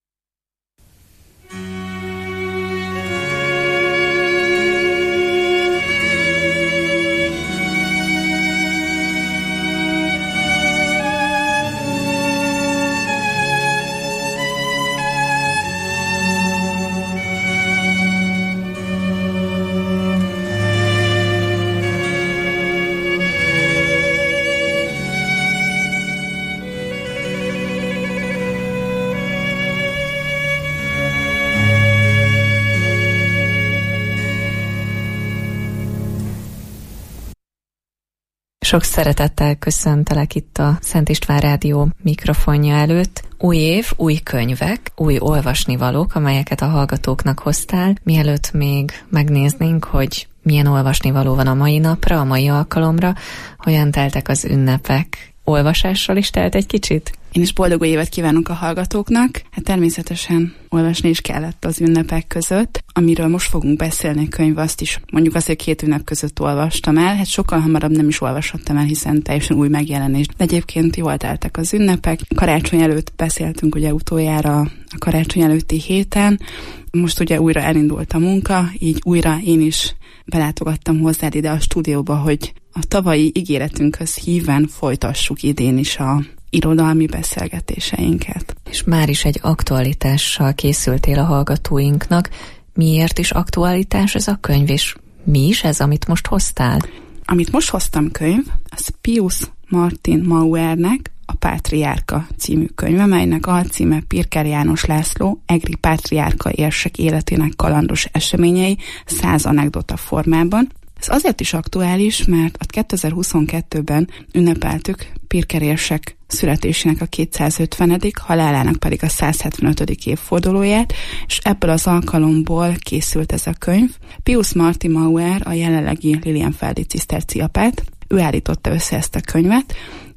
Sok szeretettel köszöntelek itt a Szent István Rádió mikrofonja előtt. Új év, új könyvek, új olvasnivalók, amelyeket a hallgatóknak hoztál. Mielőtt még megnéznénk, hogy milyen olvasnivaló van a mai napra, a mai alkalomra, hogyan teltek az ünnepek. Olvasással is telt egy kicsit? Én is boldog új évet kívánok a hallgatóknak. Hát természetesen olvasni is kellett az ünnepek között. Amiről most fogunk beszélni, könyv, azt is mondjuk azt, hogy 2 ünnep között olvastam el. Hát sokkal hamarabb nem is olvashattam el, hiszen teljesen új megjelenés. De egyébként jól teltek az ünnepek. Karácsony előtt beszéltünk ugye utoljára a karácsony előtti héten. Most ugye újra elindult a munka, így újra én is belátogattam hozzád ide a stúdióba, hogy a tavalyi ígéretünkhöz híven folytassuk idén is a irodalmi beszélgetéseinket. És már is egy aktualitással készültél a hallgatóinknak. Miért is aktualitás ez a könyv, és mi is ez, amit most hoztál? Amit most hoztam könyv, az Pius Martin Mauernek a Pátriárka című könyve, melynek alcíme Pirker János László, egri pátriárka érsek életének kalandos eseményei 100 anekdota formában. Ez azért is aktuális, mert a 2022-ben ünnepeltük Pirker érsek születésének a 250., halálának pedig a 175. évfordulóját, és ebből az alkalomból készült ez a könyv. Pius Martin Mauer, a jelenlegi Lilienfeldi ciszterciapát, ő állította össze ezt a könyvet,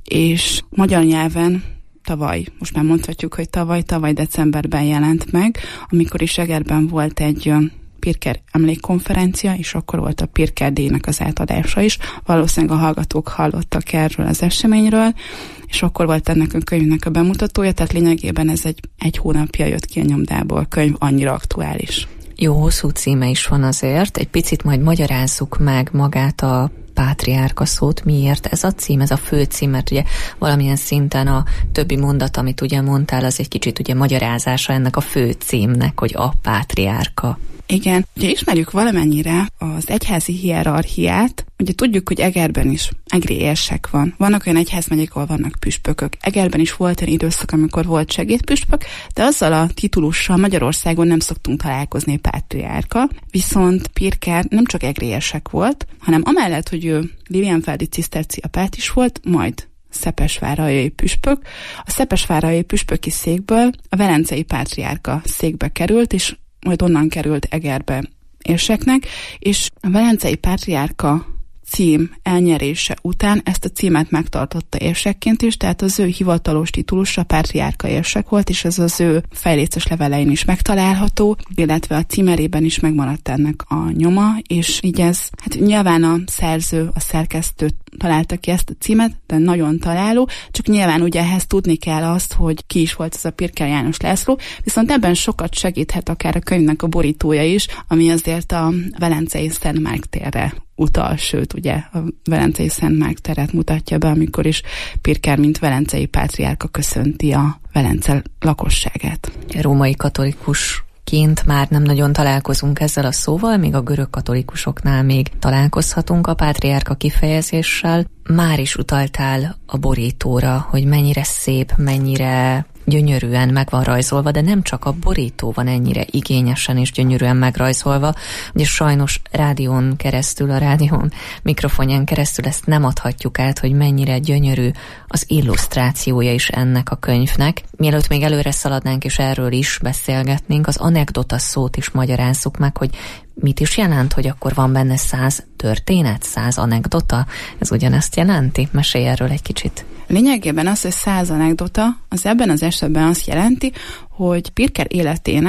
és magyar nyelven most már mondhatjuk, hogy tavaly decemberben jelent meg, amikor is Egerben volt egy Pirker emlékkonferencia, és akkor volt a Pirker díjnak az átadása is. Valószínűleg a hallgatók hallottak erről az eseményről, és akkor volt ennek a könyvnek a bemutatója, tehát lényegében ez egy hónapja jött ki a nyomdából könyv, annyira aktuális. Jó hosszú címe is van azért, egy picit majd magyarázzuk meg magát a pátriárka szót, miért ez a cím, ez a fő cím, mert ugye valamilyen szinten a többi mondat, amit ugye mondtál, az egy kicsit ugye magyarázása ennek a fő címnek, hogy a pátriárka. Igen, ugye ismerjük valamennyire az egyházi hierarchiát, ugye tudjuk, hogy Egerben is egri érsek van. Vannak olyan egyházmegyék, ahol vannak püspökök. Egerben is volt olyan időszak, amikor volt segédpüspök, de azzal a titulussal Magyarországon nem szoktunk találkozni pátriárka, viszont Pirker nem csak egri érsek volt, hanem amellett, hogy ő Lilienfeldi ciszterciapát is volt, majd szepesváralói püspök. A szepesváralói püspöki székből a velencei pátriárka székbe került, és majd onnan került Egerbe érseknek, és a velencei pátriárka cím elnyerése után ezt a címet megtartotta érsekként is, tehát az ő hivatalos titulusa pátriárka érsek volt, és ez az ő fejléces levelein is megtalálható, illetve a címerében is megmaradt ennek a nyoma, és így ez, hát nyilván a szerző, a szerkesztő találta ki ezt a címet, de nagyon találó, csak nyilván ugye ehhez tudni kell azt, hogy ki is volt ez a Pirker János László, viszont ebben sokat segíthet akár a könyvnek a borítója is, ami azért a velencei Szent Márk térre utal, sőt ugye a velencei Szent Márk teret mutatja be, amikor is Pirker, mint velencei pátriárka köszönti a Velence lakosságát. Római katolikusként már nem nagyon találkozunk ezzel a szóval, még a görög katolikusoknál még találkozhatunk a pátriárka kifejezéssel. Már is utaltál a borítóra, hogy mennyire szép, mennyire gyönyörűen meg van rajzolva, de nem csak a borító van ennyire igényesen és gyönyörűen megrajzolva, ugye sajnos rádión keresztül, a rádión mikrofonján keresztül ezt nem adhatjuk át, hogy mennyire gyönyörű az illusztrációja is ennek a könyvnek. Mielőtt még előre szaladnánk és erről is beszélgetnénk, az anekdota szót is magyarázzuk meg, hogy mit is jelent, hogy akkor van benne 100 történet, 100 anekdota? Ez ugyanezt jelenti? Mesélj erről egy kicsit. Lényegében az, hogy 100 anekdota, az ebben az esetben azt jelenti, hogy Pirker életének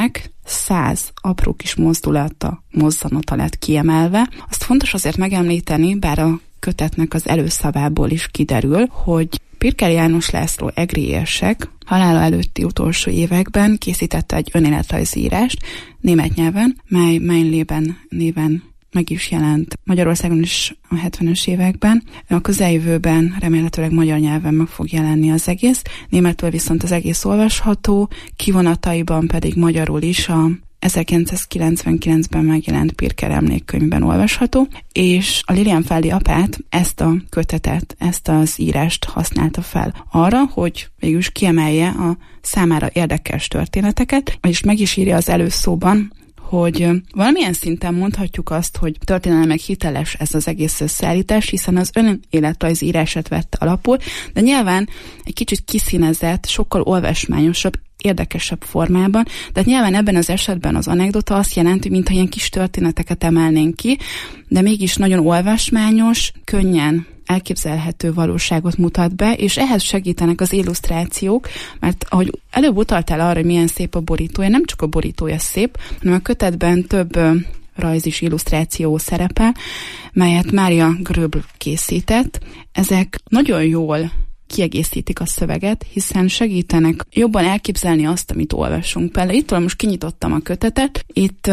100 apró kis mozzanata lett kiemelve. Azt fontos azért megemlíteni, bár a kötetnek az előszavából is kiderül, hogy Pirker János László egri érsek halála előtti utolsó években készítette egy önéletrajzírást német nyelven, mely Mein Leben néven meg is jelent Magyarországon is a 70-es években. A közeljövőben remélhetőleg magyar nyelven meg fog jelenni az egész, németül viszont az egész olvasható, kivonataiban pedig magyarul is a 1999-ben megjelent Pirker emlékkönyvben olvasható, és a Lilienfeldi apát ezt a kötetet, ezt az írást használta fel arra, hogy végülis kiemelje a számára érdekes történeteket, és meg is írja az előszóban, hogy valamilyen szinten mondhatjuk azt, hogy történelmileg hiteles ez az egész összeállítás, hiszen az önéletrajzi írását vette alapul, de nyilván egy kicsit kiszínezett, sokkal olvasmányosabb, érdekesebb formában, de nyilván ebben az esetben az anekdota azt jelenti, mintha ilyen kis történeteket emelnénk ki, de mégis nagyon olvasmányos, könnyen elképzelhető valóságot mutat be, és ehhez segítenek az illusztrációk, mert ahogy előbb utaltál arra, hogy milyen szép a borítója, nem csak a borítója szép, hanem a kötetben több rajz és illusztráció szerepel, melyet Mária Gröbl készített. Ezek nagyon jól kiegészítik a szöveget, hiszen segítenek jobban elképzelni azt, amit olvasunk. Például itt most kinyitottam a kötetet, itt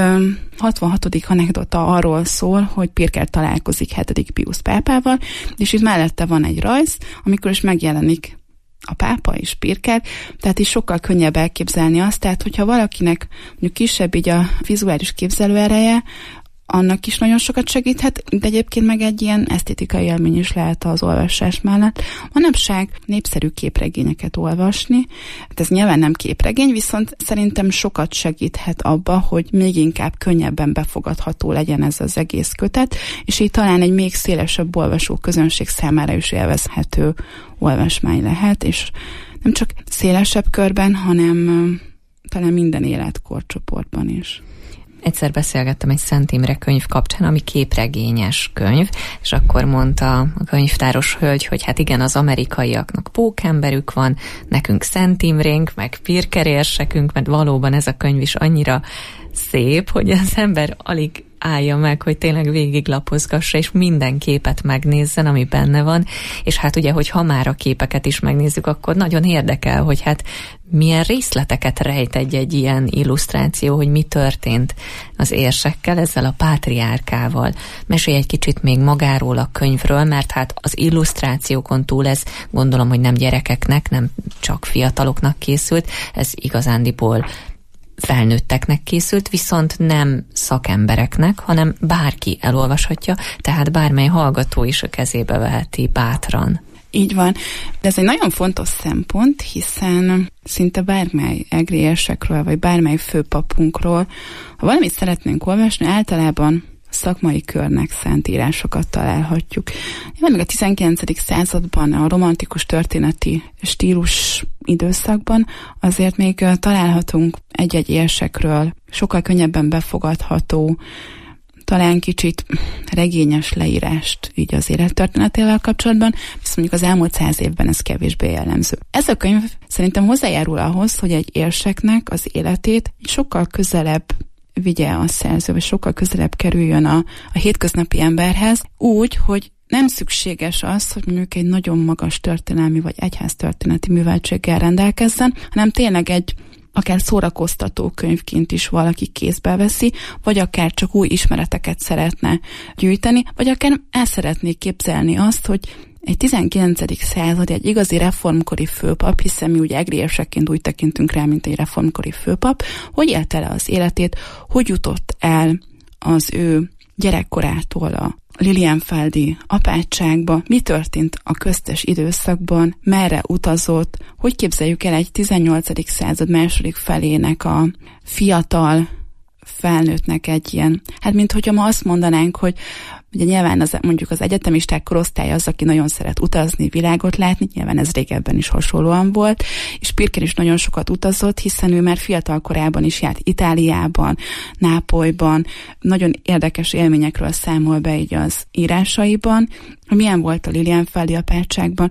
66. anekdota arról szól, hogy Pirker találkozik 7. Piusz pápával, és itt mellette van egy rajz, amikor is megjelenik a pápa és Pirker, tehát is sokkal könnyebb elképzelni azt, tehát hogyha valakinek mondjuk kisebb így a vizuális képzelőereje, annak is nagyon sokat segíthet, de egyébként meg egy ilyen esztétikai élmény is lehet az olvasás mellett. Manapság népszerű képregényeket olvasni, hát ez nyilván nem képregény, viszont szerintem sokat segíthet abba, hogy még inkább könnyebben befogadható legyen ez az egész kötet, és így talán egy még szélesebb olvasó közönség számára is élvezhető olvasmány lehet, és nem csak szélesebb körben, hanem talán minden életkorcsoportban is. Egyszer beszélgettem egy Szent Imre könyv kapcsán, ami képregényes könyv, és akkor mondta a könyvtáros hölgy, hogy hát igen, az amerikaiaknak pókemberük van, nekünk Szent Imrénk, meg Pirker érsekünk, mert valóban ez a könyv is annyira szép, hogy az ember alig állja meg, hogy tényleg végiglapozgassa, és minden képet megnézzen, ami benne van, és hát ugye, hogy ha már a képeket is megnézzük, akkor nagyon érdekel, hogy hát milyen részleteket rejt egy ilyen illusztráció, hogy mi történt az érsekkel, ezzel a pátriárkával. Mesélj egy kicsit még magáról a könyvről, mert hát az illusztrációkon túl ez gondolom, hogy nem gyerekeknek, nem csak fiataloknak készült, ez igazándiból felnőtteknek készült, viszont nem szakembereknek, hanem bárki elolvashatja, tehát bármely hallgató is a kezébe veheti bátran. Így van. De ez egy nagyon fontos szempont, hiszen szinte bármely egri érsekről, vagy bármely főpapunkról, ha valamit szeretnénk olvasni, általában szakmai körnek szánt írásokat találhatjuk. Nyilván meg a 19. században, a romantikus történeti stílus időszakban azért még találhatunk egy-egy érsekről sokkal könnyebben befogadható, talán kicsit regényes leírást így az élettörténetével kapcsolatban, viszont mondjuk az elmúlt 100 évben ez kevésbé jellemző. Ez a könyv szerintem hozzájárul ahhoz, hogy egy érseknek az életét sokkal közelebb vigye a szerző, vagy sokkal közelebb kerüljön a hétköznapi emberhez, úgy, hogy nem szükséges az, hogy mondjuk egy nagyon magas történelmi vagy egyháztörténeti műveltséggel rendelkezzen, hanem tényleg egy akár szórakoztató könyvként is valaki kézbe veszi, vagy akár csak új ismereteket szeretne gyűjteni, vagy akár el szeretnék képzelni azt, hogy egy 19. század, egy igazi reformkori főpap, hiszen mi ugye egri érsekként úgy tekintünk rá, mint egy reformkori főpap, hogy élte le az életét, hogy jutott el az ő gyerekkorától a Lilienfeldi apátságba, mi történt a köztes időszakban, merre utazott, hogy képzeljük el egy 18. század második felének a fiatal felnőttnek egy ilyen, hát mint hogyha ma azt mondanánk, hogy ugye nyilván mondjuk az egyetemisták korosztálya az, aki nagyon szeret utazni, világot látni, nyilván ez régebben is hasonlóan volt, és Pirker is nagyon sokat utazott, hiszen ő már fiatal korában is járt Itáliában, Nápolyban, nagyon érdekes élményekről számol be így az írásaiban, milyen volt a Lilienfeldi apátságban,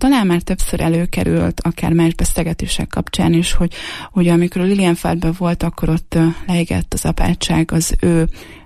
talán már többször előkerült, akár más beszélgetések kapcsán is, hogy amikor Lilienfeldben volt, akkor ott leégett az apátság, az ő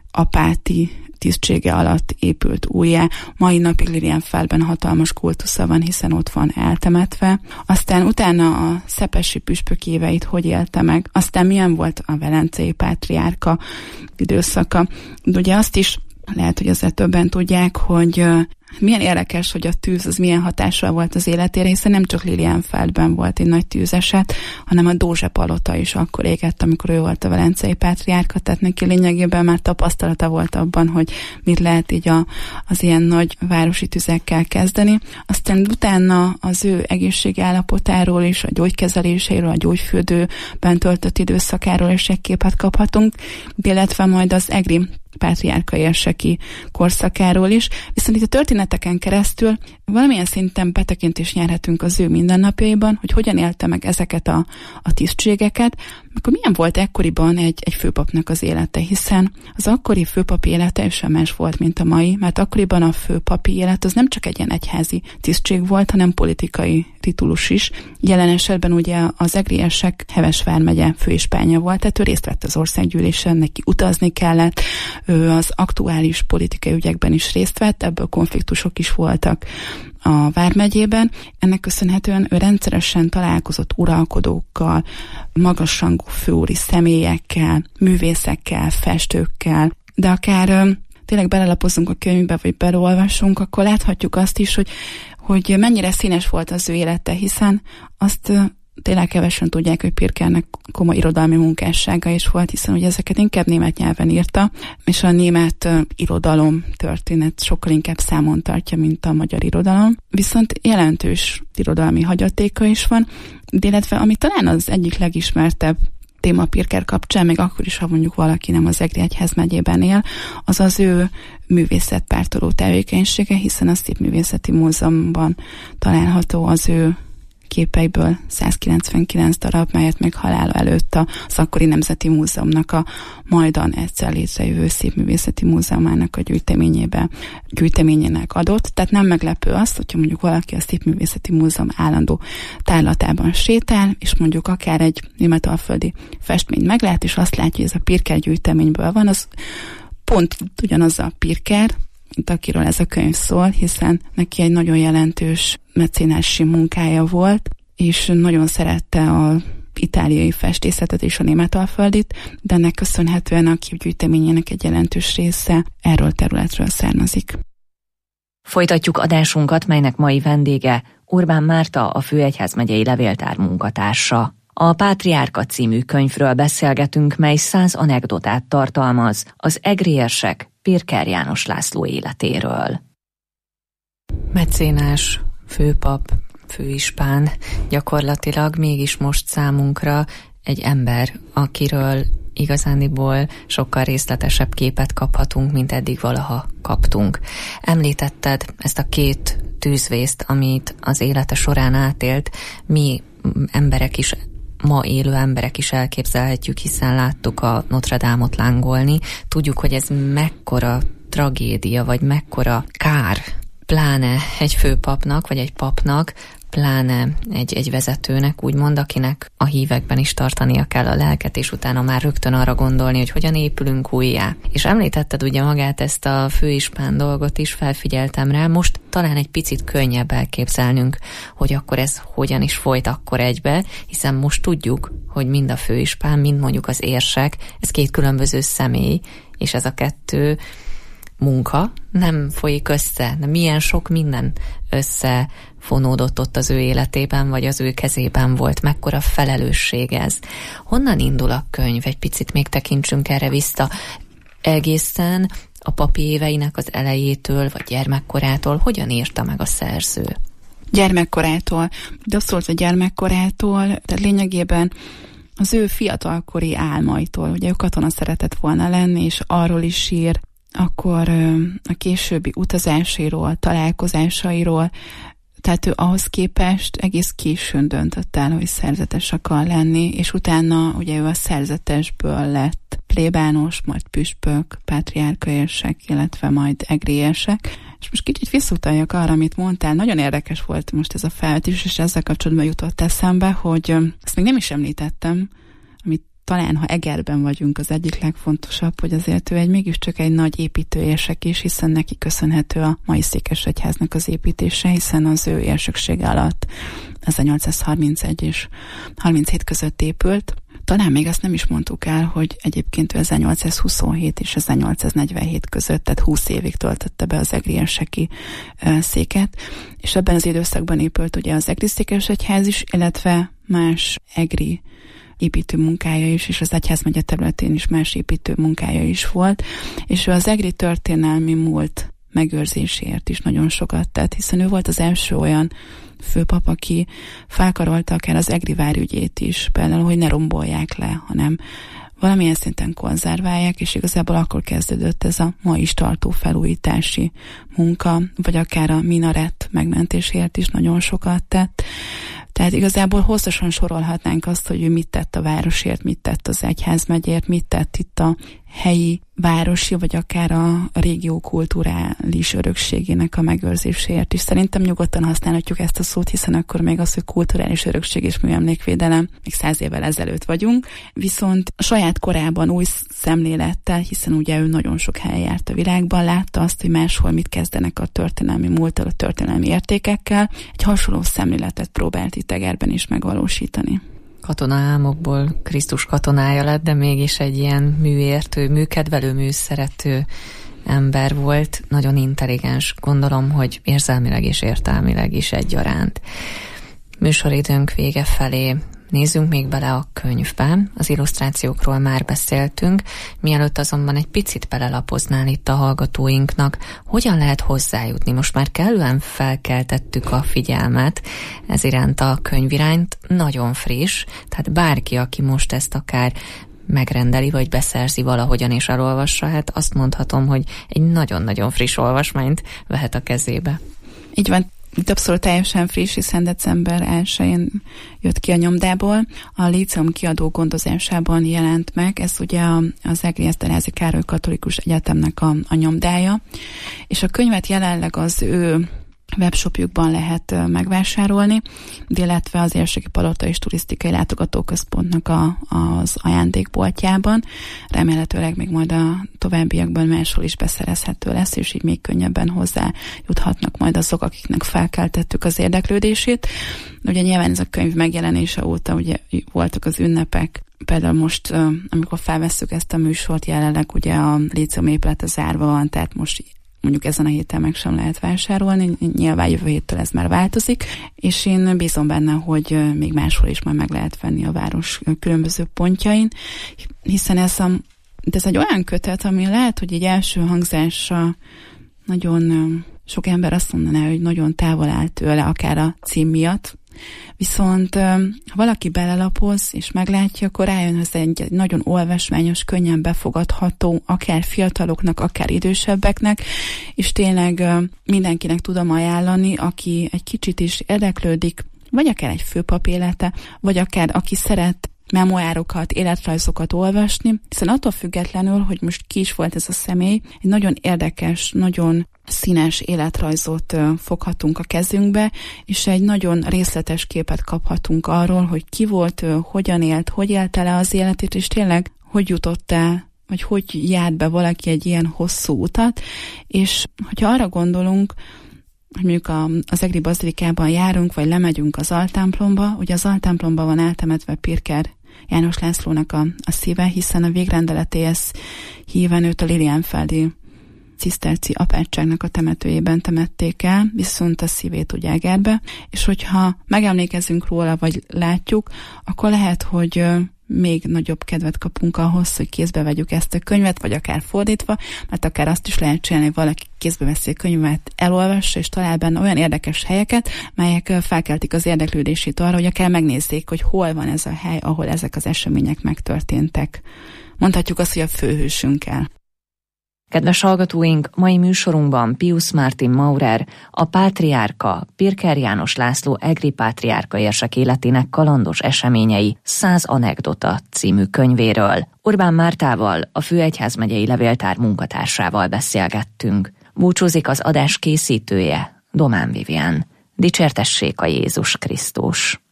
apáti tisztsége alatt épült újjá. Mai napig Lilienfeldben hatalmas kultusza van, hiszen ott van eltemetve. Aztán utána a szepesi püspök éveit hogy élte meg, aztán milyen volt a velencei pátriárka időszaka. De ugye azt is lehet, hogy ezzel többen tudják, hogy milyen érdekes, hogy a tűz az milyen hatással volt az életére, hiszen nem csak Lilienfeldben volt egy nagy tűzeset, hanem a Dózse palota is akkor égett, amikor ő volt a velencei pátriárka, tehát neki lényegében már tapasztalata volt abban, hogy mit lehet így az ilyen nagy városi tüzekkel kezdeni. Aztán utána az ő egészségi állapotáról és a gyógykezeléséről, a gyógyfürdőben töltött időszakáról is egy képet kaphatunk, illetve majd az egri pátriárka érseki korszakáról is, viszont itt a történeteken keresztül valamilyen szinten betekintést nyerhetünk az ő mindennapjaiban, hogy hogyan élte meg ezeket a tisztségeket, akkor milyen volt ekkoriban egy főpapnak az élete, hiszen az akkori főpapi élete sem más volt, mint a mai, mert akkoriban a főpapi élet az nem csak egy ilyen egyházi tisztség volt, hanem politikai titulus is. Jelen esetben ugye az egri érsek Heves vármegye főispánja volt, tehát ő részt vett az országgyűlésen, neki utazni kellett, ő az aktuális politikai ügyekben is részt vett, ebből konfliktusok is voltak a vármegyében. Ennek köszönhetően ő rendszeresen találkozott uralkodókkal, magasrangú főúri személyekkel, művészekkel, festőkkel, de akár tényleg belelapozunk a könyvbe, vagy belolvasunk, akkor láthatjuk azt is, hogy mennyire színes volt az ő élete, hiszen azt tényleg kevesen tudják, hogy Pirkernek komoly irodalmi munkássága is volt, hiszen ugye ezeket inkább német nyelven írta, és a német irodalom történet sokkal inkább számon tartja, mint a magyar irodalom. Viszont jelentős irodalmi hagyatéka is van, illetve ami talán az egyik legismertebb téma Pirker kapcsán, még akkor is, ha mondjuk valaki nem az Egri egyházmegyében él, az az ő művészetpártoló tevékenysége, hiszen a Szépművészeti Múzeumban található az ő képeiből 199 darab, melyet még halála előtt az akkori Nemzeti Múzeumnak a majdan egyszer létrejövő Szépművészeti Múzeumának a gyűjteményének adott. Tehát nem meglepő azt, hogyha mondjuk valaki a Szépművészeti Múzeum állandó tárlatában sétál, és mondjuk akár egy németalföldi festményt meglát, és azt látja, hogy ez a Pirker gyűjteményből van, az pont ugyanaz a Pirker, mint akiről ez a könyv szól, hiszen neki egy nagyon jelentős mecénási munkája volt, és nagyon szerette a itáliai festészetet és a németalföldit, de ennek köszönhetően a képgyűjteményének egy jelentős része erről területről származik. Folytatjuk adásunkat, melynek mai vendége Urbán Márta, a Főegyházmegyei Levéltár munkatársa. A Pátriárka című könyvről beszélgetünk, mely 100 anekdotát tartalmaz az egri érsek Pirker János László életéről. Mecénás, főpap, főispán, gyakorlatilag mégis most számunkra egy ember, akiről igazándiból sokkal részletesebb képet kaphatunk, mint eddig valaha kaptunk. Említetted ezt a 2 tűzvészt, amit az élete során átélt, mi emberek is, ma élő emberek is elképzelhetjük, hiszen láttuk a Notre Dame-ot lángolni. Tudjuk, hogy ez mekkora tragédia, vagy mekkora kár, pláne egy főpapnak, vagy egy papnak, pláne egy vezetőnek, úgymond, akinek a hívekben is tartania kell a lelket, és utána már rögtön arra gondolni, hogy hogyan épülünk újjá. És említetted ugye magát ezt a főispán dolgot is, felfigyeltem rá, most talán egy picit könnyebb elképzelnünk, hogy akkor ez hogyan is folyt akkor egybe, hiszen most tudjuk, hogy mind a főispán, mind mondjuk az érsek, ez 2 különböző személy, és ez a 2 munka nem folyik össze, de milyen sok minden összefonódott ott az ő életében, vagy az ő kezében volt, mekkora felelősség ez. Honnan indul a könyv? Egy picit még tekintsünk erre vissza. Egészen a papi éveinek az elejétől, vagy gyermekkorától hogyan írta meg a szerző? Gyermekkorától. De szólt a gyermekkorától, tehát lényegében az ő fiatalkori álmaitól. Ugye ő katona szeretett volna lenni, és arról is ír, akkor a későbbi utazásairól, találkozásairól, Tehát ő ahhoz képest egész későn döntött el, hogy szerzetes akar lenni, és utána ugye ő a szerzetesből lett plébános, majd püspök, pátriárkaérsek, illetve majd egriérsek. És most kicsit visszautaljak arra, amit mondtál. Nagyon érdekes volt most ez a felvetés, és ezzel kapcsolatban jutott eszembe, hogy ezt még nem is említettem, amit talán, ha Egerben vagyunk, az egyik legfontosabb, hogy azért ő mégiscsak egy nagy építőérsek is, hiszen neki köszönhető a mai Székesegyháznak az építése, hiszen az ő érsöksége alatt 1831 és 37 között épült. Talán még azt nem is mondtuk el, hogy egyébként 1827 és 1847 között, tehát 20 évig töltötte be az egri érseki széket, és ebben az időszakban épült ugye az egri székesegyház is, illetve más egri építő munkája is, és az egyházmegye területén is más építő munkája is volt, és ő az egri történelmi múlt megőrzéséért is nagyon sokat tett, hiszen ő volt az első olyan főpap, aki felkarolta akár az egri várügyét is, például, hogy ne rombolják le, hanem valamilyen szinten konzerválják, és igazából akkor kezdődött ez a ma is tartó felújítási munka, vagy akár a minaret megmentéséért is nagyon sokat tett. Tehát igazából hosszasan sorolhatnánk azt, hogy ő mit tett a városért, mit tett az egyházmegyért, mit tett itt a helyi városi, vagy akár a régió kulturális örökségének a megőrzéséért is. Szerintem nyugodtan használhatjuk ezt a szót, hiszen akkor még az, hogy kulturális örökség és műemlékvédelem, még 100 évvel ezelőtt vagyunk. Viszont a saját korában új szemlélettel, hiszen ugye ő nagyon sok helyen járt a világban, látta azt, hogy máshol mit kezdenek a történelmi múlttal, a történelmi értékekkel. Egy hasonló szemléletet próbált itt Egerben is megvalósítani. Katonaálmokból Krisztus katonája lett, de mégis egy ilyen műértő, műkedvelő, műszerető ember volt, nagyon intelligens, gondolom, hogy érzelmileg és értelmileg is egyaránt. Műsoridőnk vége felé nézzünk még bele a könyvbe, az illusztrációkról már beszéltünk, mielőtt azonban egy picit belelapoznál itt a hallgatóinknak, hogyan lehet hozzájutni. Most már kellően felkeltettük a figyelmet ez iránt a könyvirányt, nagyon friss, tehát bárki, aki most ezt akár megrendeli, vagy beszerzi valahogyan és elolvassa, hát azt mondhatom, hogy egy nagyon-nagyon friss olvasmányt vehet a kezébe. Így van. Többször teljesen friss, hiszen december 1-én jött ki a nyomdából. A Líceum kiadó gondozásában jelent meg, ez ugye az Egri Eszterházy Károly Katolikus Egyetemnek a nyomdája, és a könyvet jelenleg az ő webshopjukban lehet megvásárolni, illetve az Érseki Palota és Turisztikai Látogatóközpontnak az ajándékboltjában. Remélhetőleg még majd a továbbiakban máshol is beszerezhető lesz, és így még könnyebben hozzájuthatnak majd azok, akiknek felkeltettük az érdeklődését. Ugye nyilván ez a könyv megjelenése óta ugye voltak az ünnepek, például most, amikor felvesszük ezt a műsort, jelenleg ugye a Líceum épülete zárva van, tehát most mondjuk ezen a héten meg sem lehet vásárolni, nyilván jövő héttől ez már változik, és én bízom benne, hogy még máshol is majd meg lehet venni a város különböző pontjain, hiszen ez egy olyan kötet, ami lehet, hogy egy első hangzásra nagyon sok ember azt mondaná, hogy nagyon távol áll tőle, akár a cím miatt, viszont ha valaki belelapoz és meglátja, akkor rájön, hogy egy nagyon olvasmányos, könnyen befogadható, akár fiataloknak, akár idősebbeknek, és tényleg mindenkinek tudom ajánlani, aki egy kicsit is érdeklődik, vagy akár egy főpap élete, vagy akár aki szeret memoárokat, életrajzokat olvasni, hiszen attól függetlenül, hogy most ki is volt ez a személy, egy nagyon érdekes, nagyon színes életrajzot foghatunk a kezünkbe, és egy nagyon részletes képet kaphatunk arról, hogy ki volt ő, hogyan élt, hogy élte le az életét, és tényleg hogy jutott el, vagy hogy járt be valaki egy ilyen hosszú utat, és hogyha arra gondolunk, hogy mondjuk az Egri Bazilikában járunk, vagy lemegyünk az altemplomba, ugye az altemplomba van eltemetve Pirker János Lászlónak a szíve, hiszen a végrendeletéhez híven őt a Lilienfeldi ciszterci apátságnak a temetőjében temették el, viszont a szívét ugye Egerbe, és hogyha megemlékezünk róla, vagy látjuk, akkor lehet, hogy még nagyobb kedvet kapunk ahhoz, hogy kézbe vegyük ezt a könyvet, vagy akár fordítva, mert akár azt is lehet csinálni, hogy valaki kézbe veszi a könyvet, elolvassa, és talál benne olyan érdekes helyeket, melyek felkeltik az érdeklődését arra, hogy akár megnézzék, hogy hol van ez a hely, ahol ezek az események megtörténtek. Mondhatjuk azt, hogy a főhősünkkel. Kedves hallgatóink, mai műsorunkban Pius Martin Maurer, a pátriárka, Pirker János László egri pátriárka érsek életének kalandos eseményei 100 anekdota című könyvéről. Orbán Mártával, a Főegyházmegyei Levéltár munkatársával beszélgettünk. Búcsúzik az adás készítője, Domán Vivien. Dicsértessék a Jézus Krisztus!